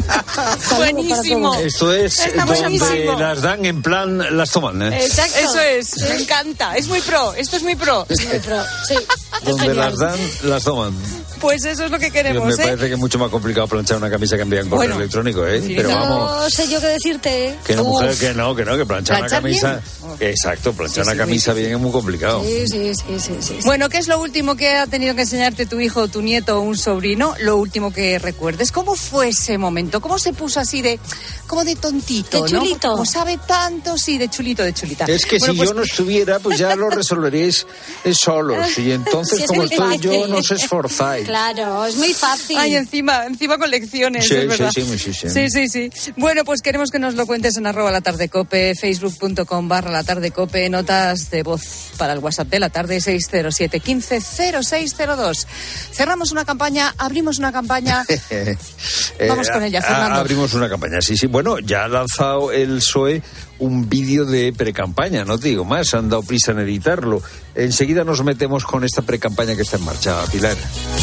Buenísimo. Esto es Está donde buenísimo. las dan en plan, las toman, ¿eh? Exacto. Eso es, me encanta. Es muy pro, esto es muy pro. Es muy pro, sí. Donde las dan, las toman. Pues eso es lo que Dios, queremos, me ¿eh? parece que es mucho más complicado planchar una camisa que envían correo Bueno, electrónico, ¿eh? Pero vamos, No sé yo qué decirte. que una Uf. mujer que no, que no, que planchar una ¿Planchar camisa... Exacto, planchar Sí, una sí, camisa muy bien es muy complicado. Sí, sí, sí, sí, sí, sí. Bueno, ¿qué es lo último que ha tenido que enseñarte tu hijo, tu nieto o un sobrino? Lo último que recuerdes. ¿Cómo fue ese momento? ¿Cómo se puso así de, como de tontito, De ¿no? chulito. Porque como sabe tanto, sí, de chulito, de chulita. Es que Bueno, si pues- yo no estuviera, pues ya lo resolveréis eh, solos. Y entonces, Sí, es como muy estoy yo, fácil. no os esforzáis. Claro, es muy fácil. Ay, encima, encima con lecciones, Sí, es sí, verdad. sí, sí, sí. Sí, sí, sí. Bueno, pues queremos que nos lo cuentes en arroba la tarde cope, facebook.com barra la tarde cope, notas de voz para el WhatsApp de la tarde, seis cero siete, quince, cero seis cero dos. Cerramos una campaña, abrimos una campaña. Eh, Vamos con ella, a- Fernando. Abrimos una campaña, sí, sí. Bueno, ya ha lanzado el P S O E un vídeo de precampaña, no te digo más, han dado prisa en editarlo. Enseguida nos metemos con esta precampaña que está en marcha, Pilar.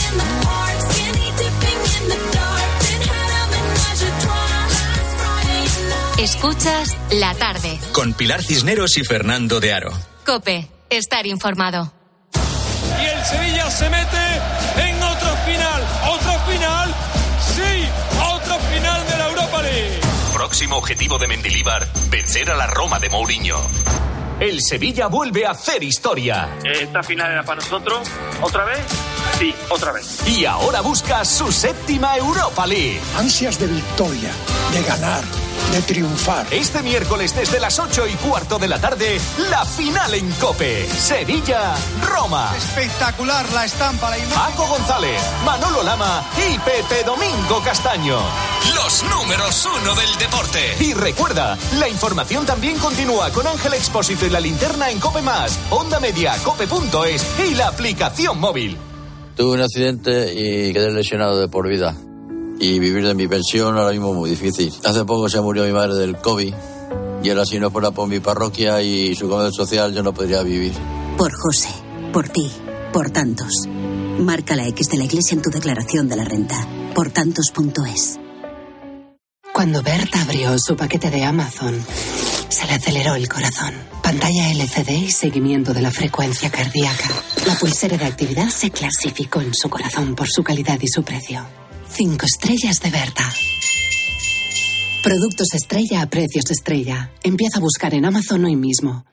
Escuchas La Tarde. Con Pilar Cisneros y Fernando de Aro. Cope, estar informado. Y el Sevilla se mete en otro final. ¿Otro final? Sí, otro final de la Europa League. Próximo objetivo de Mendilibar, vencer a la Roma de Mourinho. El Sevilla vuelve a hacer historia. ¿Esta final era para nosotros? ¿Otra vez? Sí, otra vez. Y ahora busca su séptima Europa League. Ansias de victoria, de ganar, de triunfar. Este miércoles desde las ocho y cuarto de la tarde, la final en COPE. Sevilla-Roma. Espectacular la estampa, la imagen. Paco González, Manolo Lama y Pepe Domingo Castaño. Los números uno del deporte. Y recuerda, la información también continúa con Ángel Expósito y la linterna en COPE Más, Onda Media, cope punto es y la aplicación móvil. Tuve un accidente y quedé lesionado de por vida. Y vivir de mi pensión ahora mismo es muy difícil. Hace poco se murió mi madre del COVID y ahora si no fuera por mi parroquia y su comedor social yo no podría vivir. Por José, por ti, por tantos. Marca la X de la Iglesia en tu declaración de la renta. Por tantos punto es. Cuando Berta abrió su paquete de Amazon, se le aceleró el corazón. Pantalla L C D y seguimiento de la frecuencia cardíaca. La pulsera de actividad se clasificó en su corazón por su calidad y su precio. Cinco estrellas de Berta. Productos estrella a precios estrella. Empieza a buscar en Amazon hoy mismo.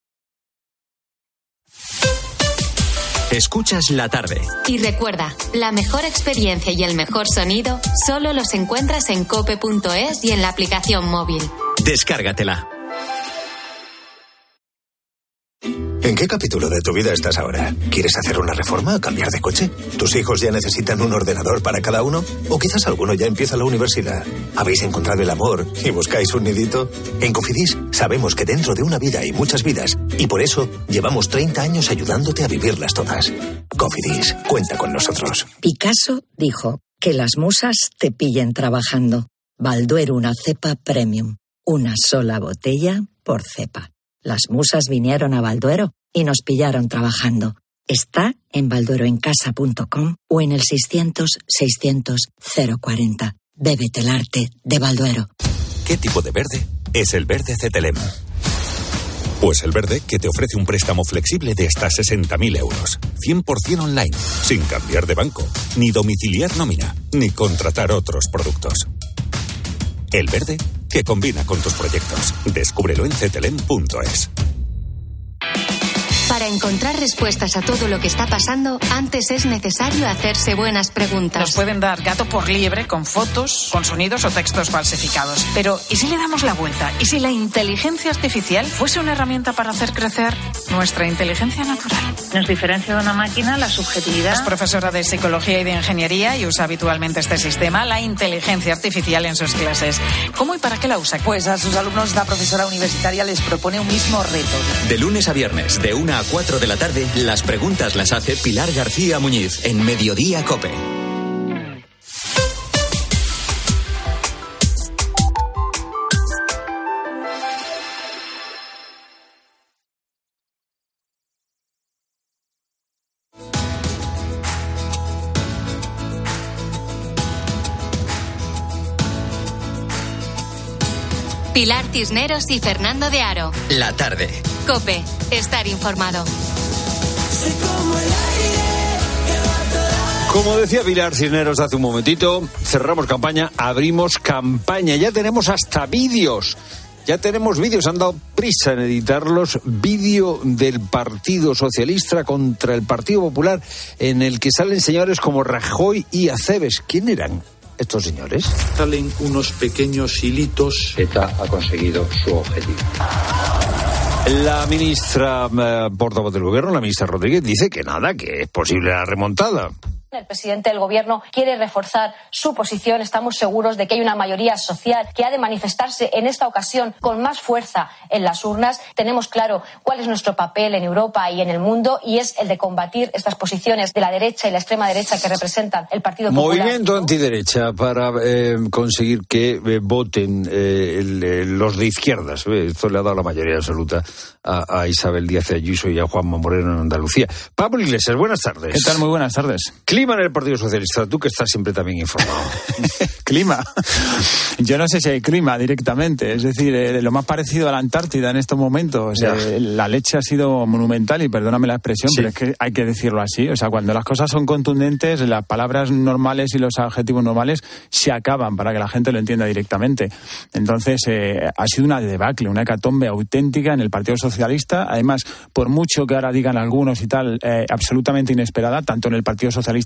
Escuchas la tarde. Y recuerda, la mejor experiencia y el mejor sonido solo los encuentras en cope punto es y en la aplicación móvil. Descárgatela. ¿En qué capítulo de tu vida estás ahora? ¿Quieres hacer una reforma o cambiar de coche? ¿Tus hijos ya necesitan un ordenador para cada uno? ¿O quizás alguno ya empieza la universidad? ¿Habéis encontrado el amor y buscáis un nidito? En Cofidis sabemos que dentro de una vida hay muchas vidas y por eso llevamos treinta años ayudándote a vivirlas todas. Cofidis, cuenta con nosotros. Picasso dijo que las musas te pillen trabajando. Balduero, una cepa premium. Una sola botella por cepa. Las musas vinieron a Balduero y nos pillaron trabajando. Está en baldueroencasa punto com o en el seiscientos, seiscientos, cero cuarenta. Bébete el arte de Balduero. ¿Qué tipo de verde es el verde Cetelem? Pues el verde que te ofrece un préstamo flexible de hasta sesenta mil euros. cien por ciento online, sin cambiar de banco, ni domiciliar nómina, ni contratar otros productos. El verde que combina con tus proyectos. Descúbrelo en cetelem punto es. Para encontrar respuestas a todo lo que está pasando, antes es necesario hacerse buenas preguntas. Nos pueden dar gato por liebre con fotos, con sonidos o textos falsificados. Pero, ¿y si le damos la vuelta? ¿Y si la inteligencia artificial fuese una herramienta para hacer crecer nuestra inteligencia natural? Nos diferencia de una máquina la subjetividad. Es profesora de psicología y de ingeniería y usa habitualmente este sistema, la inteligencia artificial, en sus clases. ¿Cómo y para qué la usa? Pues a sus alumnos la profesora universitaria les propone un mismo reto. De lunes a viernes, de una a cuatro de la tarde, las preguntas las hace Pilar García Muñiz en Mediodía COPE. Pilar Cisneros y Fernando de Aro. La tarde. COPE. Estar informado. Como decía Pilar Cisneros hace un momentito, cerramos campaña, abrimos campaña. Ya tenemos hasta vídeos. Ya tenemos vídeos, han dado prisa en editarlos. Vídeo del Partido Socialista contra el Partido Popular, en el que salen señores como Rajoy y Acebes. ¿Quién eran estos señores? Salen unos pequeños hilitos. ETA ha conseguido su objetivo. La ministra eh, portavoz del gobierno, la ministra Rodríguez, dice que nada, que es posible la remontada. El presidente del Gobierno quiere reforzar su posición. Estamos seguros de que hay una mayoría social que ha de manifestarse en esta ocasión con más fuerza en las urnas. Tenemos claro cuál es nuestro papel en Europa y en el mundo, y es el de combatir estas posiciones de la derecha y la extrema derecha que representan el Partido Popular. Movimiento antiderecha para eh, conseguir que eh, voten eh, el, eh, los de izquierdas. Eh, esto le ha dado la mayoría absoluta a, a Isabel Díaz Ayuso y a Juanma Moreno en Andalucía. Pablo Iglesias, buenas tardes. ¿Qué tal? Muy buenas tardes. Clima en el Partido Socialista, tú que estás siempre también informado. ¿Clima? Yo no sé si hay clima directamente, es decir, eh, lo más parecido a la Antártida en estos momentos. Eh, la leche ha sido monumental, y perdóname la expresión, sí, pero es que hay que decirlo así. O sea, cuando las cosas son contundentes, las palabras normales y los adjetivos normales se acaban para que la gente lo entienda directamente. Entonces, eh, ha sido una debacle, una hecatombe auténtica en el Partido Socialista. Además, por mucho que ahora digan algunos y tal, eh, absolutamente inesperada, tanto en el Partido Socialista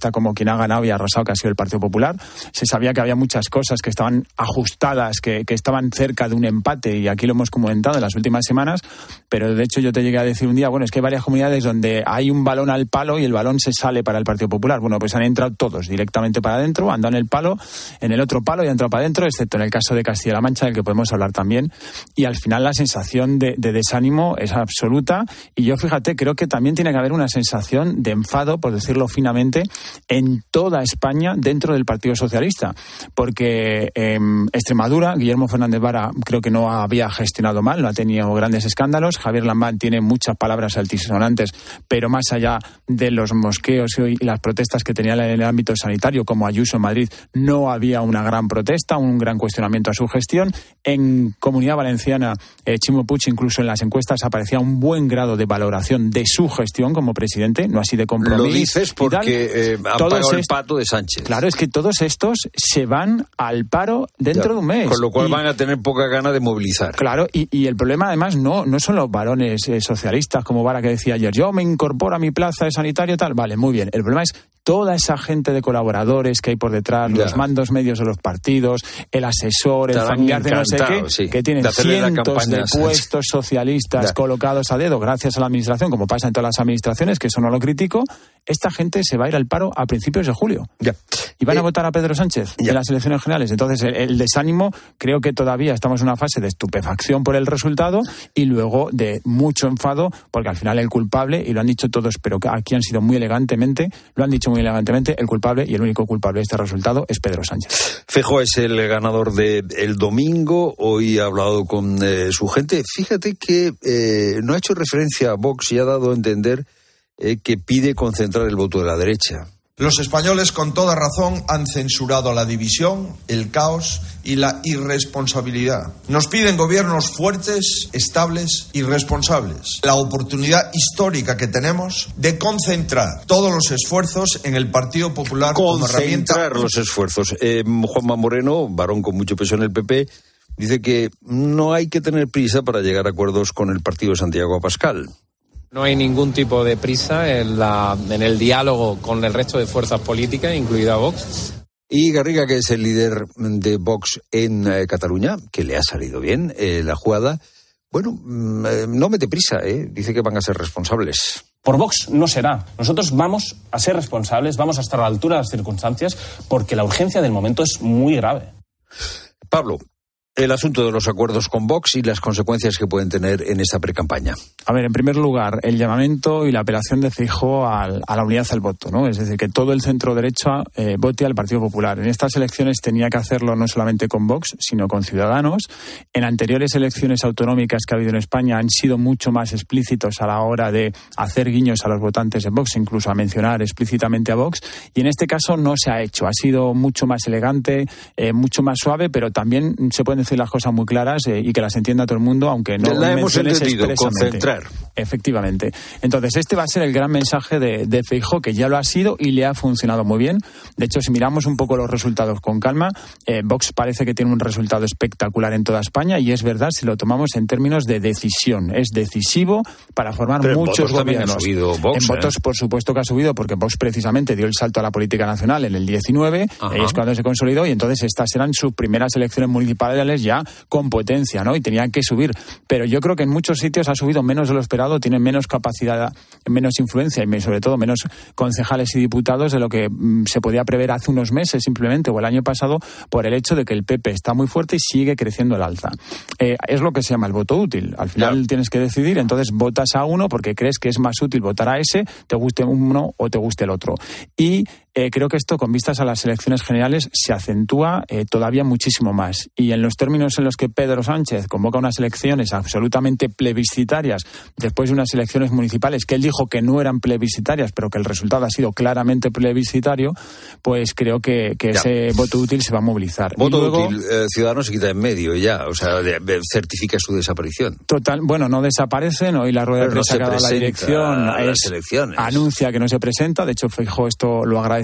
Socialista como quien ha ganado y ha arrasado, que ha sido el Partido Popular. Se sabía que había muchas cosas que estaban ajustadas, que, que estaban cerca de un empate, y aquí lo hemos comentado en las últimas semanas, pero de hecho yo te llegué a decir un día, bueno, es que hay varias comunidades donde hay un balón al palo y el balón se sale para el Partido Popular. Bueno, pues han entrado todos directamente para adentro, han dado en el palo, en el otro palo y han entrado para adentro, excepto en el caso de Castilla-La Mancha, del que podemos hablar también, y al final la sensación de, de desánimo es absoluta, y yo, fíjate, creo que también tiene que haber una sensación de enfado, por decirlo finamente, en toda España dentro del Partido Socialista, porque eh, Extremadura, Guillermo Fernández Vara creo que no había gestionado mal, no ha tenido grandes escándalos, Javier Lambán tiene muchas palabras altisonantes, pero más allá de los mosqueos y las protestas que tenía en el ámbito sanitario, como Ayuso en Madrid, no había una gran protesta, un gran cuestionamiento a su gestión. En Comunidad Valenciana, eh, Chimo Puig, incluso en las encuestas, aparecía un buen grado de valoración de su gestión como presidente, no así de compromiso. Lo dices porque eh, han pagado el pato de Sánchez. Claro, es que todos estos se van al paro dentro ya, de un mes. Con lo cual y, van a tener poca gana de movilizar. Claro, y, y el problema además no, no son los varones eh, socialistas como Vara, que decía ayer, yo me incorporo a mi plaza de sanitario tal. Vale, muy bien. El problema es toda esa gente de colaboradores que hay por detrás, ya. los mandos medios de los partidos, el asesor, el familiar de no sé qué, sí, que tienen cientos de puestos socialistas ya. colocados a dedo gracias a la administración, como pasa en todas las administraciones, que eso no lo critico. Esta gente se va a ir al paro a principios de julio. Ya. Y van eh, a votar a Pedro Sánchez ya. en las elecciones generales. Entonces, el, el desánimo, creo que todavía estamos en una fase de estupefacción por el resultado y luego de mucho enfado, porque al final el culpable, y lo han dicho todos, pero aquí han sido muy elegantemente, lo han dicho muy elegantemente, el culpable y el único culpable de este resultado es Pedro Sánchez. Feijóo es el ganador del domingo. Hoy ha hablado con eh, su gente. Fíjate que eh, no ha hecho referencia a Vox y ha dado a entender eh, que pide concentrar el voto de la derecha. Los españoles, con toda razón, han censurado la división, el caos y la irresponsabilidad. Nos piden gobiernos fuertes, estables y responsables. La oportunidad histórica que tenemos de concentrar todos los esfuerzos en el Partido Popular como herramienta. Concentrar los esfuerzos. Eh, Juanma Moreno, varón con mucho peso en el P P, dice que no hay que tener prisa para llegar a acuerdos con el partido de Santiago Abascal. No hay ningún tipo de prisa en, la, en el diálogo con el resto de fuerzas políticas, incluida Vox. Y Garriga, que es el líder de Vox en eh, Cataluña, que le ha salido bien eh, la jugada, bueno, eh, no mete prisa, eh, dice que van a ser responsables. Por Vox no será. Nosotros vamos a ser responsables, vamos a estar a la altura de las circunstancias, porque la urgencia del momento es muy grave. Pablo, el asunto de los acuerdos con Vox y las consecuencias que pueden tener en esta precampaña. A ver, en primer lugar, el llamamiento y la apelación de Feijóo al, a la unidad al voto, ¿no? Es decir, que todo el centro derecha eh, vote al Partido Popular. En estas elecciones tenía que hacerlo no solamente con Vox, sino con Ciudadanos. En anteriores elecciones autonómicas que ha habido en España han sido mucho más explícitos a la hora de hacer guiños a los votantes de Vox, incluso a mencionar explícitamente a Vox. Y en este caso no se ha hecho. Ha sido mucho más elegante, eh, mucho más suave, pero también se pueden decir las cosas muy claras eh, y que las entienda todo el mundo, aunque no la hemos entendido, expresamente. Concentrar. Efectivamente. Entonces, este va a ser el gran mensaje de, de Feijóo, que ya lo ha sido y le ha funcionado muy bien. De hecho, si miramos un poco los resultados con calma, eh, Vox parece que tiene un resultado espectacular en toda España, y es verdad si lo tomamos en términos de decisión. Es decisivo para formar Pero muchos en votos gobiernos. Ha subido Vox, en ¿eh? votos, por supuesto que ha subido, porque Vox precisamente dio el salto a la política nacional en el diecinueve, y es cuando se consolidó, y entonces estas eran sus primeras elecciones municipales ya con potencia, ¿no? Y tenían que subir. Pero yo creo que en muchos sitios ha subido menos de lo esperado, tienen menos capacidad, menos influencia y sobre todo menos concejales y diputados de lo que mm, se podía prever hace unos meses simplemente, o el año pasado, por el hecho de que el P P está muy fuerte y sigue creciendo al alza. Eh, es lo que se llama el voto útil. Al final claro. tienes que decidir, entonces votas a uno porque crees que es más útil votar a ese, te guste uno o te guste el otro. Y Eh, creo que esto, con vistas a las elecciones generales, se acentúa eh, todavía muchísimo más. Y en los términos en los que Pedro Sánchez convoca unas elecciones absolutamente plebiscitarias, después de unas elecciones municipales que él dijo que no eran plebiscitarias, pero que el resultado ha sido claramente plebiscitario, pues creo que, que ese voto útil se va a movilizar. Voto y luego, útil, eh, Ciudadanos se quita en medio y ya, o sea, de, de, certifica su desaparición. Total, bueno, no desaparecen. Hoy la rueda de prensa que ha dado la dirección a es, las elecciones. anuncia que no se presenta. De hecho, Feijóo esto lo agradece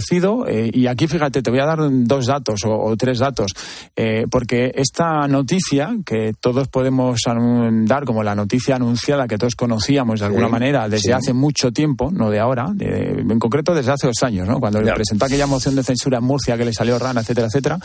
ofrecido, eh, y aquí fíjate, te voy a dar dos datos o, o tres datos, eh, porque esta noticia, que todos podemos dar como la noticia anunciada que todos conocíamos de alguna sí, manera desde sí. hace mucho tiempo, no de ahora, de, en concreto desde hace dos años, ¿no? Cuando ya. le presentó aquella moción de censura en Murcia que le salió rana, etcétera, etcétera,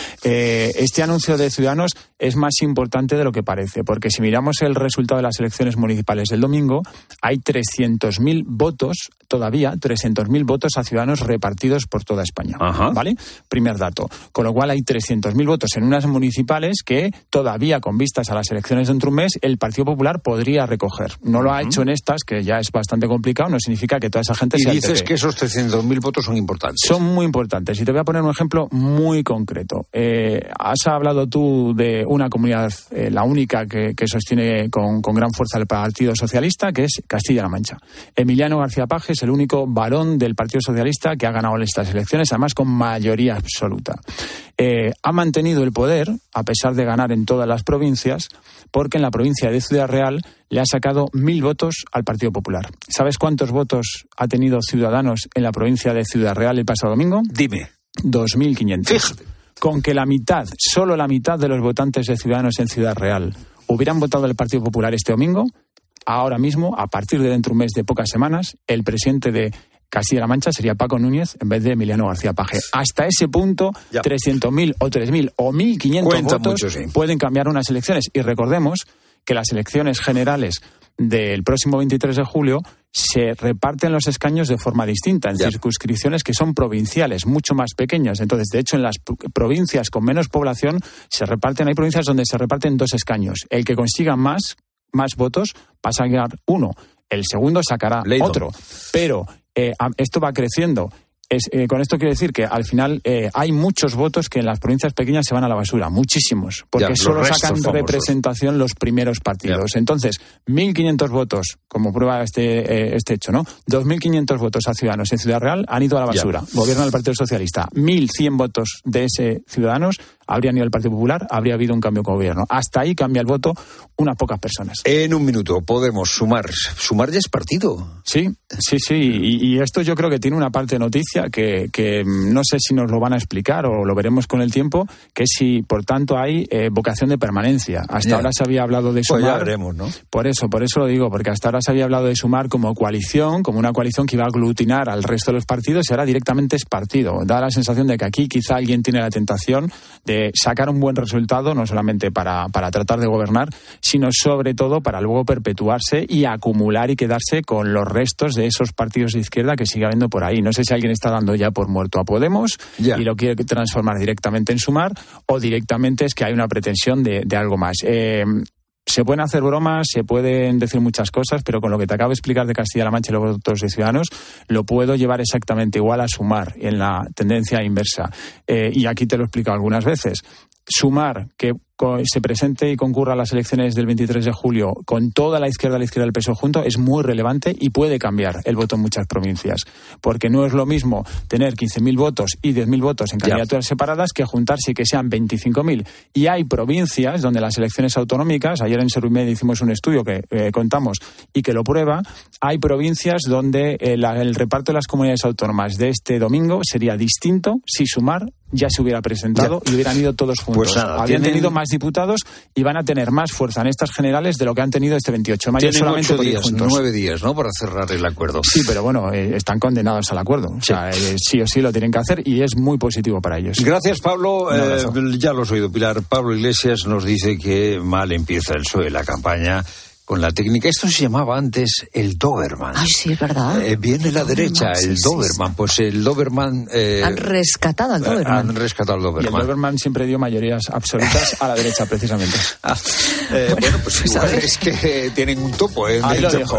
eh, este anuncio de Ciudadanos es más importante de lo que parece, porque si miramos el resultado de las elecciones municipales del domingo, hay trescientos mil votos, todavía trescientos mil votos a Ciudadanos repartidos por toda España. Ajá. ¿Vale? Primer dato. Con lo cual hay trescientos mil votos en unas municipales que todavía, con vistas a las elecciones dentro de un mes, el Partido Popular podría recoger. No lo ha hecho en estas, que ya es bastante complicado, no significa que toda esa gente y sea... Y dices que esos trescientos mil votos son importantes. Son muy importantes. Y te voy a poner un ejemplo muy concreto. Eh, has hablado tú de una comunidad, eh, la única que, que sostiene con, con gran fuerza el Partido Socialista, que es Castilla-La Mancha. Emiliano García Paje es el único varón del Partido Socialista que ha ganado estas elecciones, además con mayoría absoluta. Eh, ha mantenido el poder, a pesar de ganar en todas las provincias, porque en la provincia de Ciudad Real le ha sacado mil votos al Partido Popular. ¿Sabes cuántos votos ha tenido Ciudadanos en la provincia de Ciudad Real el pasado domingo? Dime. dos mil quinientos. Fíjate. Con que la mitad, solo la mitad de los votantes de Ciudadanos en Ciudad Real hubieran votado al Partido Popular este domingo, ahora mismo, a partir de dentro de un mes de pocas semanas, el presidente de Castilla-La Mancha sería Paco Núñez en vez de Emiliano García Paje. Hasta ese punto, trescientos mil o tres mil o mil quinientos votos mucho, sí. pueden cambiar unas elecciones. Y recordemos que las elecciones generales del próximo veintitrés de julio se reparten los escaños de forma distinta, en ya. circunscripciones que son provinciales, mucho más pequeñas. Entonces, de hecho, en las provincias con menos población se reparten, hay provincias donde se reparten dos escaños. El que consiga más, más votos pasa a ganar uno. El segundo sacará Leito. otro. Pero eh, esto va creciendo. Es, eh, con esto quiero decir que al final eh, hay muchos votos que en las provincias pequeñas se van a la basura, muchísimos, porque ya, solo sacan famosos. representación los primeros partidos. Ya. Entonces, mil quinientos votos, como prueba este, eh, este hecho, ¿no? dos mil quinientos votos a Ciudadanos en Ciudad Real han ido a la basura. Ya. Gobierna el Partido Socialista. mil cien votos de ese Ciudadanos habrían ido al Partido Popular, habría habido un cambio de gobierno. Hasta ahí cambia el voto unas pocas personas. En un minuto, Podemos sumar. ¿Sumar ya es partido? Sí, sí, sí. Y, y esto yo creo que tiene una parte de noticia que, que no sé si nos lo van a explicar o lo veremos con el tiempo, que si, por tanto, hay eh, vocación de permanencia. Hasta yeah. ahora se había hablado de sumar. Pues ya veremos, ¿no? Por eso, por eso lo digo, porque hasta ahora se había hablado de sumar como coalición, como una coalición que iba a aglutinar al resto de los partidos, y ahora directamente es partido. Da la sensación de que aquí quizá alguien tiene la tentación de sacar un buen resultado, no solamente para, para tratar de gobernar, sino sobre todo para luego perpetuarse y acumular y quedarse con los restos de esos partidos de izquierda que sigue habiendo por ahí. No sé si alguien está dando ya por muerto a Podemos ya. y lo quiere transformar directamente en Sumar, o directamente es que hay una pretensión de, de algo más. Eh, Se pueden hacer bromas, se pueden decir muchas cosas, pero con lo que te acabo de explicar de Castilla-La Mancha y los votos de Ciudadanos, lo puedo llevar exactamente igual a Sumar, en la tendencia inversa. Eh, y aquí te lo he explicado algunas veces. Sumar, que se presente y concurra a las elecciones del veintitrés de julio con toda la izquierda, la izquierda del P S O E junto, es muy relevante y puede cambiar el voto en muchas provincias. Porque no es lo mismo tener quince mil votos y diez mil votos en candidaturas ya. separadas que juntarse y que sean veinticinco mil. Y hay provincias donde las elecciones autonómicas, ayer en Servimed hicimos un estudio que eh, contamos y que lo prueba, hay provincias donde eh, la, el reparto de las comunidades autónomas de este domingo sería distinto si Sumar ya se hubiera presentado ya. y hubieran ido todos juntos. Pues nada, habrían tienen... tenido más diputados y van a tener más fuerza en estas generales de lo que han tenido este veintiocho de mayo. Tienen solamente ocho días, juntos. nueve días, ¿no?, para cerrar el acuerdo. Sí, pero bueno, eh, están condenados al acuerdo. O sea, eh, sí o sí lo tienen que hacer y es muy positivo para ellos. Gracias, Pablo. Eh, ya lo has oído, Pilar. Pablo Iglesias nos dice que mal empieza el P S O E la campaña con la técnica. Esto se llamaba antes el Doberman. Ay, sí, es verdad. Eh, viene la derecha, sí, el sí, Doberman. Sí. Pues el Doberman... Eh, han rescatado al Doberman. Han rescatado al Doberman. Y el Doberman siempre dio mayorías absolutas a la derecha, precisamente. Ah, eh, bueno, bueno, pues igual ¿sabes? Es que tienen un topo en Ahí lo dejo.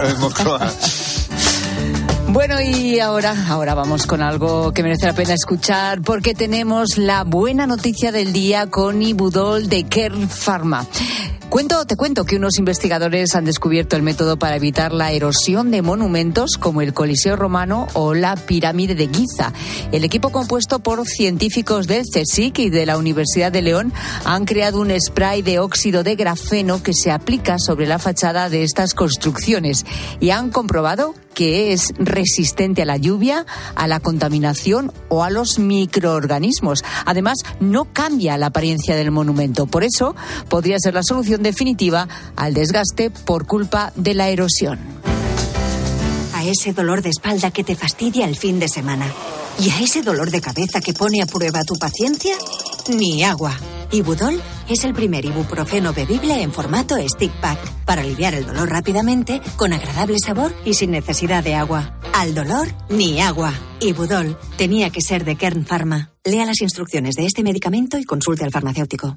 Bueno, y ahora, ahora vamos con algo que merece la pena escuchar, porque tenemos la buena noticia del día con Ibudol de Kern Pharma. Cuento, te cuento que unos investigadores han descubierto el método para evitar la erosión de monumentos como el Coliseo Romano o la Pirámide de Giza. El equipo, compuesto por científicos del CSIC y de la Universidad de León, han creado un spray de óxido de grafeno que se aplica sobre la fachada de estas construcciones y han comprobado que es resistente a la lluvia, a la contaminación o a los microorganismos. Además, no cambia la apariencia del monumento. Por eso, podría ser la solución definitiva al desgaste por culpa de la erosión. A ese dolor de espalda que te fastidia el fin de semana y a ese dolor de cabeza que pone a prueba tu paciencia, ni agua. Ibudol es el primer ibuprofeno bebible en formato stick pack para aliviar el dolor rápidamente, con agradable sabor y sin necesidad de agua. Al dolor, ni agua. Ibudol tenía que ser de Kern Pharma. Lea las instrucciones de este medicamento y consulte al farmacéutico.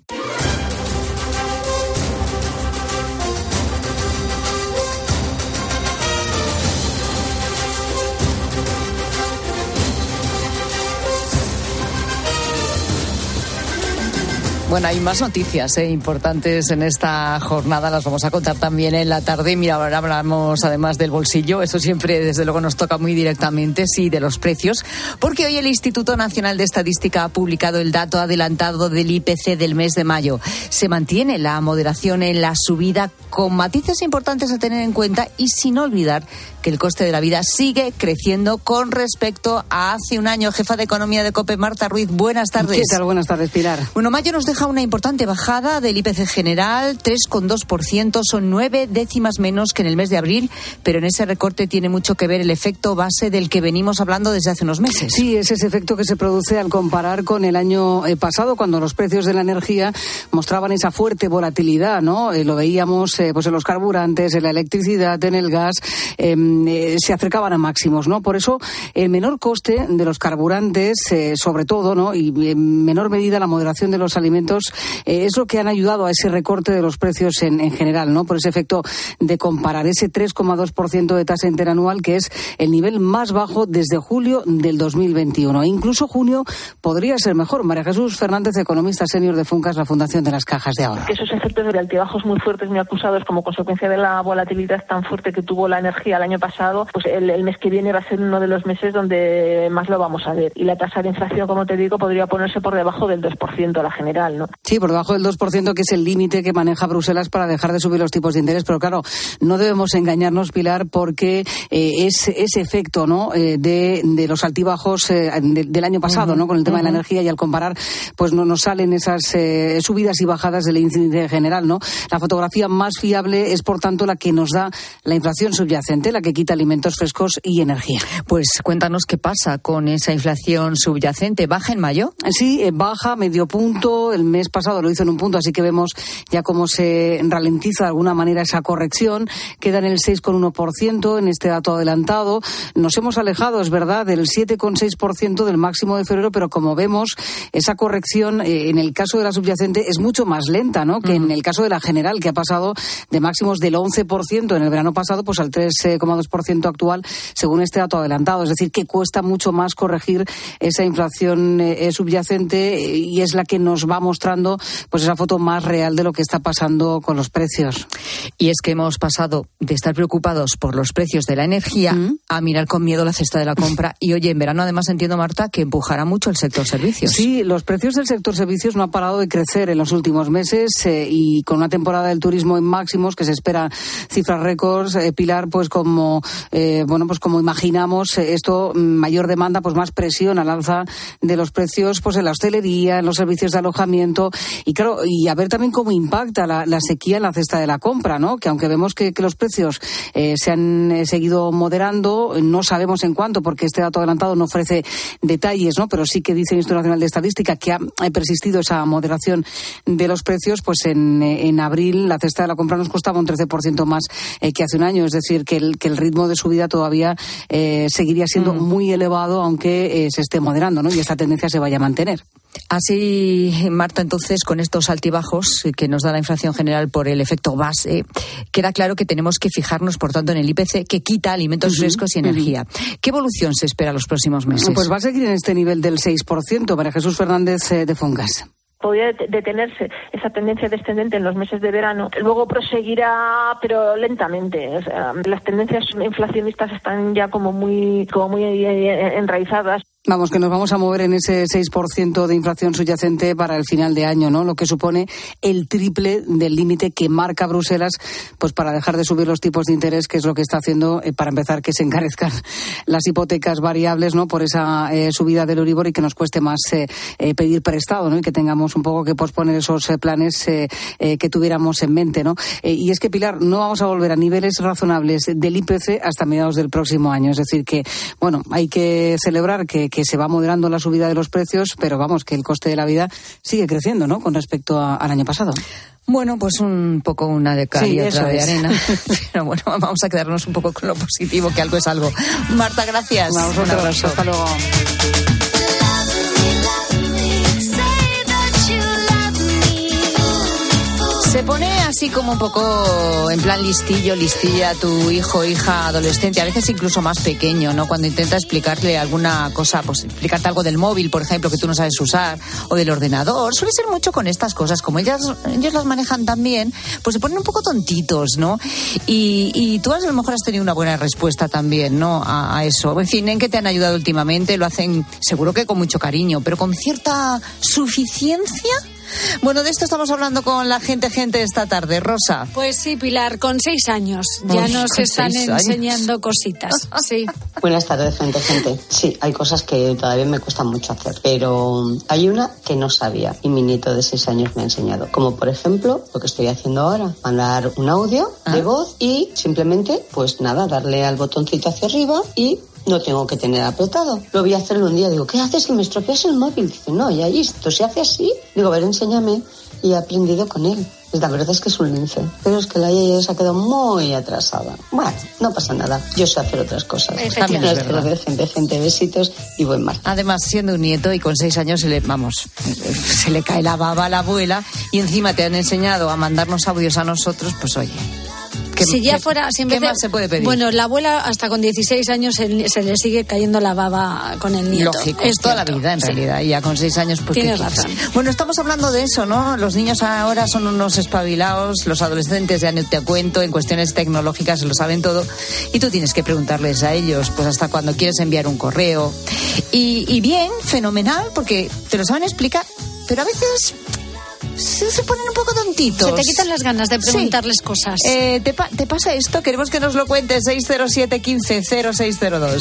Bueno, hay más noticias eh, importantes en esta jornada, las vamos a contar también en la tarde. Mira, ahora hablamos además del bolsillo, eso siempre desde luego nos toca muy directamente, sí, de los precios, porque hoy el Instituto Nacional de Estadística ha publicado el dato adelantado del I P C del mes de mayo. Se mantiene la moderación en la subida, con matices importantes a tener en cuenta y sin olvidar que el coste de la vida sigue creciendo con respecto a hace un año. Jefa de Economía de COPE, Marta Ruiz, buenas tardes. ¿Qué tal? Buenas tardes, Pilar. Bueno, mayo nos deja una importante bajada del I P C general, tres coma dos por ciento, son nueve décimas menos que en el mes de abril, pero en ese recorte tiene mucho que ver el efecto base del que venimos hablando desde hace unos meses. Sí, es ese efecto que se produce al comparar con el año pasado, cuando los precios de la energía mostraban esa fuerte volatilidad, ¿no? Eh, lo veíamos eh, pues en los carburantes, en la electricidad, en el gas, eh, eh, se acercaban a máximos, ¿no? Por eso el menor coste de los carburantes, eh, sobre todo, ¿no? Y en menor medida la moderación de los alimentos, eh, es lo que han ayudado a ese recorte de los precios en, en general, ¿no? Por ese efecto de comparar ese tres coma dos por ciento de tasa interanual, que es el nivel más bajo desde julio del dos mil veintiuno. E incluso junio podría ser mejor. María Jesús Fernández, economista senior de Funcas, la Fundación de las Cajas de Ahorro. Que esos efectos de altibajos muy fuertes, muy acusados como consecuencia de la volatilidad tan fuerte que tuvo la energía el año pasado, pues el, el mes que viene va a ser uno de los meses donde más lo vamos a ver. Y la tasa de inflación, como te digo, podría ponerse por debajo del dos por ciento la general, ¿no? Sí, por debajo del dos por ciento, que es el límite que maneja Bruselas para dejar de subir los tipos de interés. Pero claro, no debemos engañarnos, Pilar, porque eh, es ese efecto, ¿no? Eh, de, de los altibajos eh, de, del año pasado, uh-huh. ¿no? Con el tema uh-huh. de la energía, y al comparar, pues no nos salen esas eh, subidas y bajadas del índice general, ¿no? La fotografía más fiable es, por tanto, la que nos da la inflación subyacente, la que quita alimentos frescos y energía. Pues cuéntanos qué pasa con esa inflación subyacente. ¿Baja en mayo? Sí, eh, baja medio punto. El mes pasado lo hizo en un punto, así que vemos ya cómo se ralentiza de alguna manera esa corrección. Queda en el seis coma uno por ciento en este dato adelantado. Nos hemos alejado, es verdad, del siete coma seis por ciento del máximo de febrero, pero como vemos, esa corrección eh, en el caso de la subyacente es mucho más lenta, ¿no? Que uh-huh. en el caso de la general, que ha pasado de máximos del once por ciento en el verano pasado, pues al tres coma dos por ciento actual, según este dato adelantado. Es decir, que cuesta mucho más corregir esa inflación eh, subyacente, eh, y es la que nos va mostrando pues esa foto más real de lo que está pasando con los precios. Y es que hemos pasado de estar preocupados por los precios de la energía ¿Mm? a mirar con miedo la cesta de la compra. Y oye, en verano además entiendo, Marta, que empujará mucho el sector servicios. Sí, los precios del sector servicios no han parado de crecer en los últimos meses, eh, y con una temporada del turismo en máximos, que se espera cifras récords, eh, Pilar, pues como eh, bueno, pues como imaginamos, eh, esto mayor demanda, pues más presión al alza de los precios, pues en la hostelería, en los servicios de alojamiento. Y claro, y a ver también cómo impacta la, la sequía en la cesta de la compra, ¿no? Que aunque vemos que, que los precios eh, se han eh, seguido moderando, no sabemos en cuánto, porque este dato adelantado no ofrece detalles, ¿no? Pero sí que dice el Instituto Nacional de Estadística que ha, ha persistido esa moderación de los precios. Pues en, en abril la cesta de la compra nos costaba un trece por ciento más eh, que hace un año. Es decir, que el, que el ritmo de subida todavía eh, seguiría siendo mm. muy elevado, aunque eh, se esté moderando, ¿no? Y esta tendencia se vaya a mantener. Así, Marta, entonces, con estos altibajos que nos da la inflación general por el efecto base, queda claro que tenemos que fijarnos, por tanto, en el I P C, que quita alimentos uh-huh, frescos y energía. Uh-huh. ¿Qué evolución se espera los próximos meses? Pues va a seguir en este nivel del seis por ciento. María Jesús Fernández, eh, de Fungas. Podría detenerse esa tendencia descendente en los meses de verano, luego proseguirá, pero lentamente. O sea, las tendencias inflacionistas están ya como muy, como muy enraizadas. Vamos, que nos vamos a mover en ese seis por ciento de inflación subyacente para el final de año, ¿no? Lo que supone el triple del límite que marca Bruselas, pues para dejar de subir los tipos de interés, que es lo que está haciendo, eh, para empezar, que se encarezcan las hipotecas variables, ¿no? Por esa eh, subida del Euribor y que nos cueste más eh, eh, pedir prestado, ¿no? Y que tengamos un poco que posponer esos eh, planes eh, eh, que tuviéramos en mente, ¿no? Eh, y es que, Pilar, no vamos a volver a niveles razonables del I P C hasta mediados del próximo año. Es decir, que, bueno, hay que celebrar que que se va moderando la subida de los precios, pero vamos, que el coste de la vida sigue creciendo, ¿no?, con respecto a, al año pasado. Bueno, pues un poco una de cal y otra de arena. Pero bueno, vamos a quedarnos un poco con lo positivo, que algo es algo. Marta, gracias. A vosotros, un abrazo. Hasta luego. Se pone así como un poco en plan listillo, listilla tu hijo, hija, adolescente, a veces incluso más pequeño, ¿no? Cuando intenta explicarle alguna cosa, pues explicarte algo del móvil, por ejemplo, que tú no sabes usar, o del ordenador. Suele ser mucho con estas cosas, como ellas, ellos las manejan tan bien, pues se ponen un poco tontitos, ¿no? Y, y tú a lo mejor has tenido una buena respuesta también, ¿no?, a, a eso. En fin, ¿en qué te han ayudado últimamente? Lo hacen seguro que con mucho cariño, pero con cierta suficiencia. Bueno, de esto estamos hablando con la gente, gente esta tarde. Rosa. Pues sí, Pilar, con seis años ya Uy, nos están enseñando años. Cositas. Sí. Buenas tardes, gente, gente. Sí, hay cosas que todavía me cuestan mucho hacer, pero hay una que no sabía y mi nieto de seis años me ha enseñado. Como por ejemplo, lo que estoy haciendo ahora, mandar un audio ¿Ah? de voz y simplemente, pues nada, darle al botoncito hacia arriba y no tengo que tener apretado. Lo voy a hacer un día. Digo, ¿qué haces? Que me estropeas el móvil. Dice, no, ya esto se hace así. Digo, a ver, enséñame. Y he aprendido con él. La verdad es que es un lince. Pero es que la Yaya se ha quedado muy atrasada. Bueno, no pasa nada. Yo sé hacer otras cosas. También es verdad. De gente, gente, besitos y buen mar. Además, siendo un nieto y con seis años, se le, vamos, se le cae la baba a la abuela y encima te han enseñado a mandarnos audios a nosotros, pues oye... Si ya fuera, siempre ¿Qué más se puede pedir? Bueno, la abuela hasta con dieciséis años se, se le sigue cayendo la baba con el nieto. Lógico, es toda cierto. La vida en sí. realidad, y ya con seis años pues tienes razón. Bueno, estamos hablando de eso, ¿no? Los niños ahora son unos espabilados, los adolescentes ya no te cuento, en cuestiones tecnológicas se lo saben todo, y tú tienes que preguntarles a ellos, pues hasta cuando quieres enviar un correo. Y, y bien, fenomenal, porque te lo saben explicar, pero a veces... Se, se ponen un poco tontitos. Se te quitan las ganas de preguntarles sí. cosas. Eh, ¿te, pa- ¿Te pasa esto? Queremos que nos lo cuentes. seis cero siete, uno cinco, cero seis cero dos.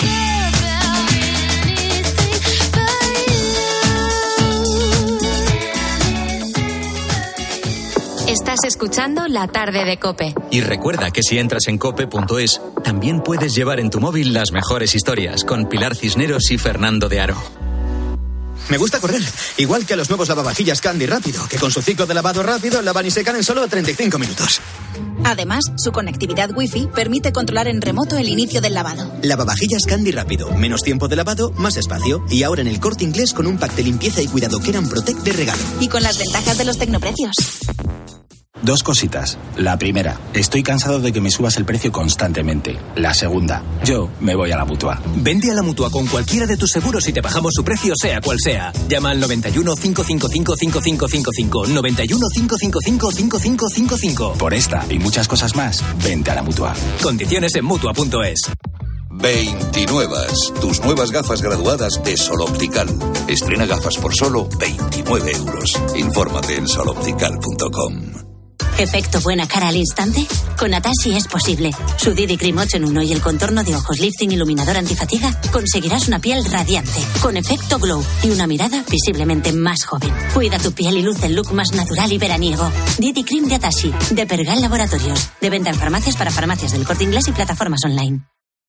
Estás escuchando La Tarde de COPE. Y recuerda que si entras en cope punto es, también puedes llevar en tu móvil las mejores historias con Pilar Cisneros y Fernando de Aro. Me gusta correr, igual que a los nuevos lavavajillas Candy Rápido, que con su ciclo de lavado rápido lavan y secan en solo treinta y cinco minutos. Además, su conectividad Wi-Fi permite controlar en remoto el inicio del lavado. Lavavajillas Candy Rápido, menos tiempo de lavado, más espacio. Y ahora en el Corte Inglés con un pack de limpieza y cuidado Keran Protect de regalo. Y con las ventajas de los tecnoprecios. Dos cositas. La primera, estoy cansado de que me subas el precio constantemente. La segunda, yo me voy a la Mutua. Vente a la Mutua con cualquiera de tus seguros y te bajamos su precio sea cual sea. Llama al noventa y uno, cinco cinco cinco, cinco cinco cinco cinco, noventa y uno, cinco cinco cinco, cinco cinco cinco cinco. Por esta y muchas cosas más, vente a la Mutua. Condiciones en Mutua punto es. veintinuevas, tus nuevas gafas graduadas de Sol Optical. Estrena gafas por solo veintinueve euros. Infórmate en sol optical punto com. ¿Efecto buena cara al instante? Con Atashi es posible. Su D D Cream ocho en uno y el contorno de ojos lifting iluminador antifatiga conseguirás una piel radiante, con efecto glow y una mirada visiblemente más joven. Cuida tu piel y luce el look más natural y veraniego. D D Cream de Atashi, de Pergal Laboratorios. De venta en farmacias para farmacias del Corte Inglés y plataformas online.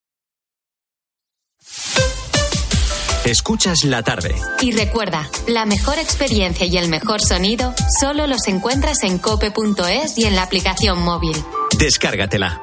Escuchas La Tarde. Y recuerda, la mejor experiencia y el mejor sonido solo los encuentras en cope punto es y en la aplicación móvil. Descárgatela.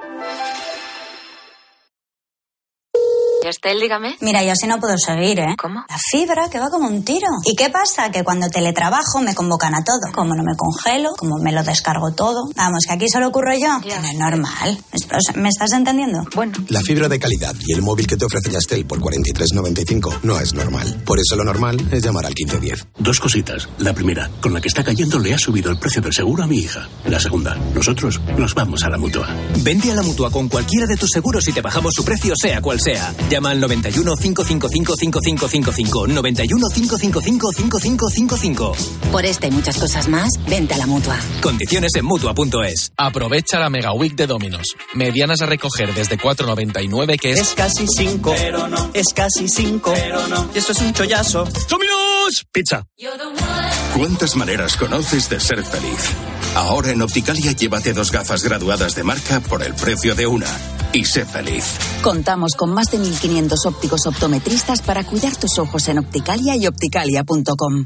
Estel, dígame. Mira, yo así no puedo seguir, ¿eh? ¿Cómo? La fibra, que va como un tiro. ¿Y qué pasa? Que cuando teletrabajo me convocan a todo. Como no me congelo, como me lo descargo todo. Vamos, que aquí solo ocurro yo. Que no es normal. ¿Me estás entendiendo? Bueno. La fibra de calidad y el móvil que te ofrece Yastel por cuarenta y tres noventa y cinco no es normal. Por eso lo normal es llamar al quince diez. Dos cositas. La primera, con la que está cayendo le ha subido el precio del seguro a mi hija. La segunda, nosotros nos vamos a la Mutua. Vente a la Mutua con cualquiera de tus seguros y te bajamos su precio sea cual sea. Llama Llama al noventa y uno, cinco cinco cinco, cinco cinco cinco cinco. noventa y uno, cinco cinco cinco, cinco cinco cinco cinco. Por esta y muchas cosas más, vente a la Mutua. Condiciones en Mutua punto es. Aprovecha la Mega Week de Domino's. Medianas a recoger desde cuatro noventa y nueve, que es... Es casi cinco, pero no. Es casi cinco, pero no. Y esto es un chollazo. ¡Domino's! Pizza. ¿Cuántas maneras conoces de ser feliz? Ahora en Opticalia llévate dos gafas graduadas de marca por el precio de una. Y sé feliz. Contamos con más de mil quinientos ópticos optometristas para cuidar tus ojos en Opticalia y opticalia punto com.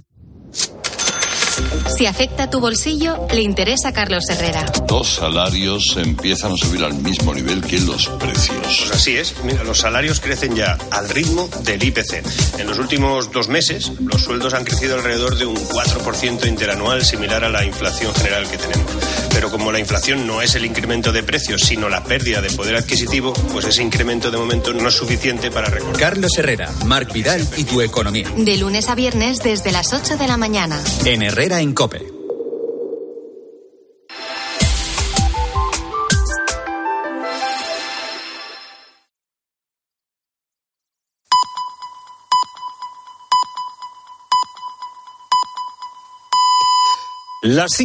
Si afecta tu bolsillo, le interesa a Carlos Herrera. Los salarios empiezan a subir al mismo nivel que los precios. Pues así es. Mira, los salarios crecen ya al ritmo del I P C. En los últimos dos meses, los sueldos han crecido alrededor de un cuatro por ciento interanual, similar a la inflación general que tenemos. Pero como la inflación no es el incremento de precios, sino la pérdida de poder adquisitivo, pues ese incremento de momento no es suficiente para recortar. Carlos Herrera, Marc Vidal y tu economía. De lunes a viernes desde las ocho de la mañana. En Herrera en COPE. Las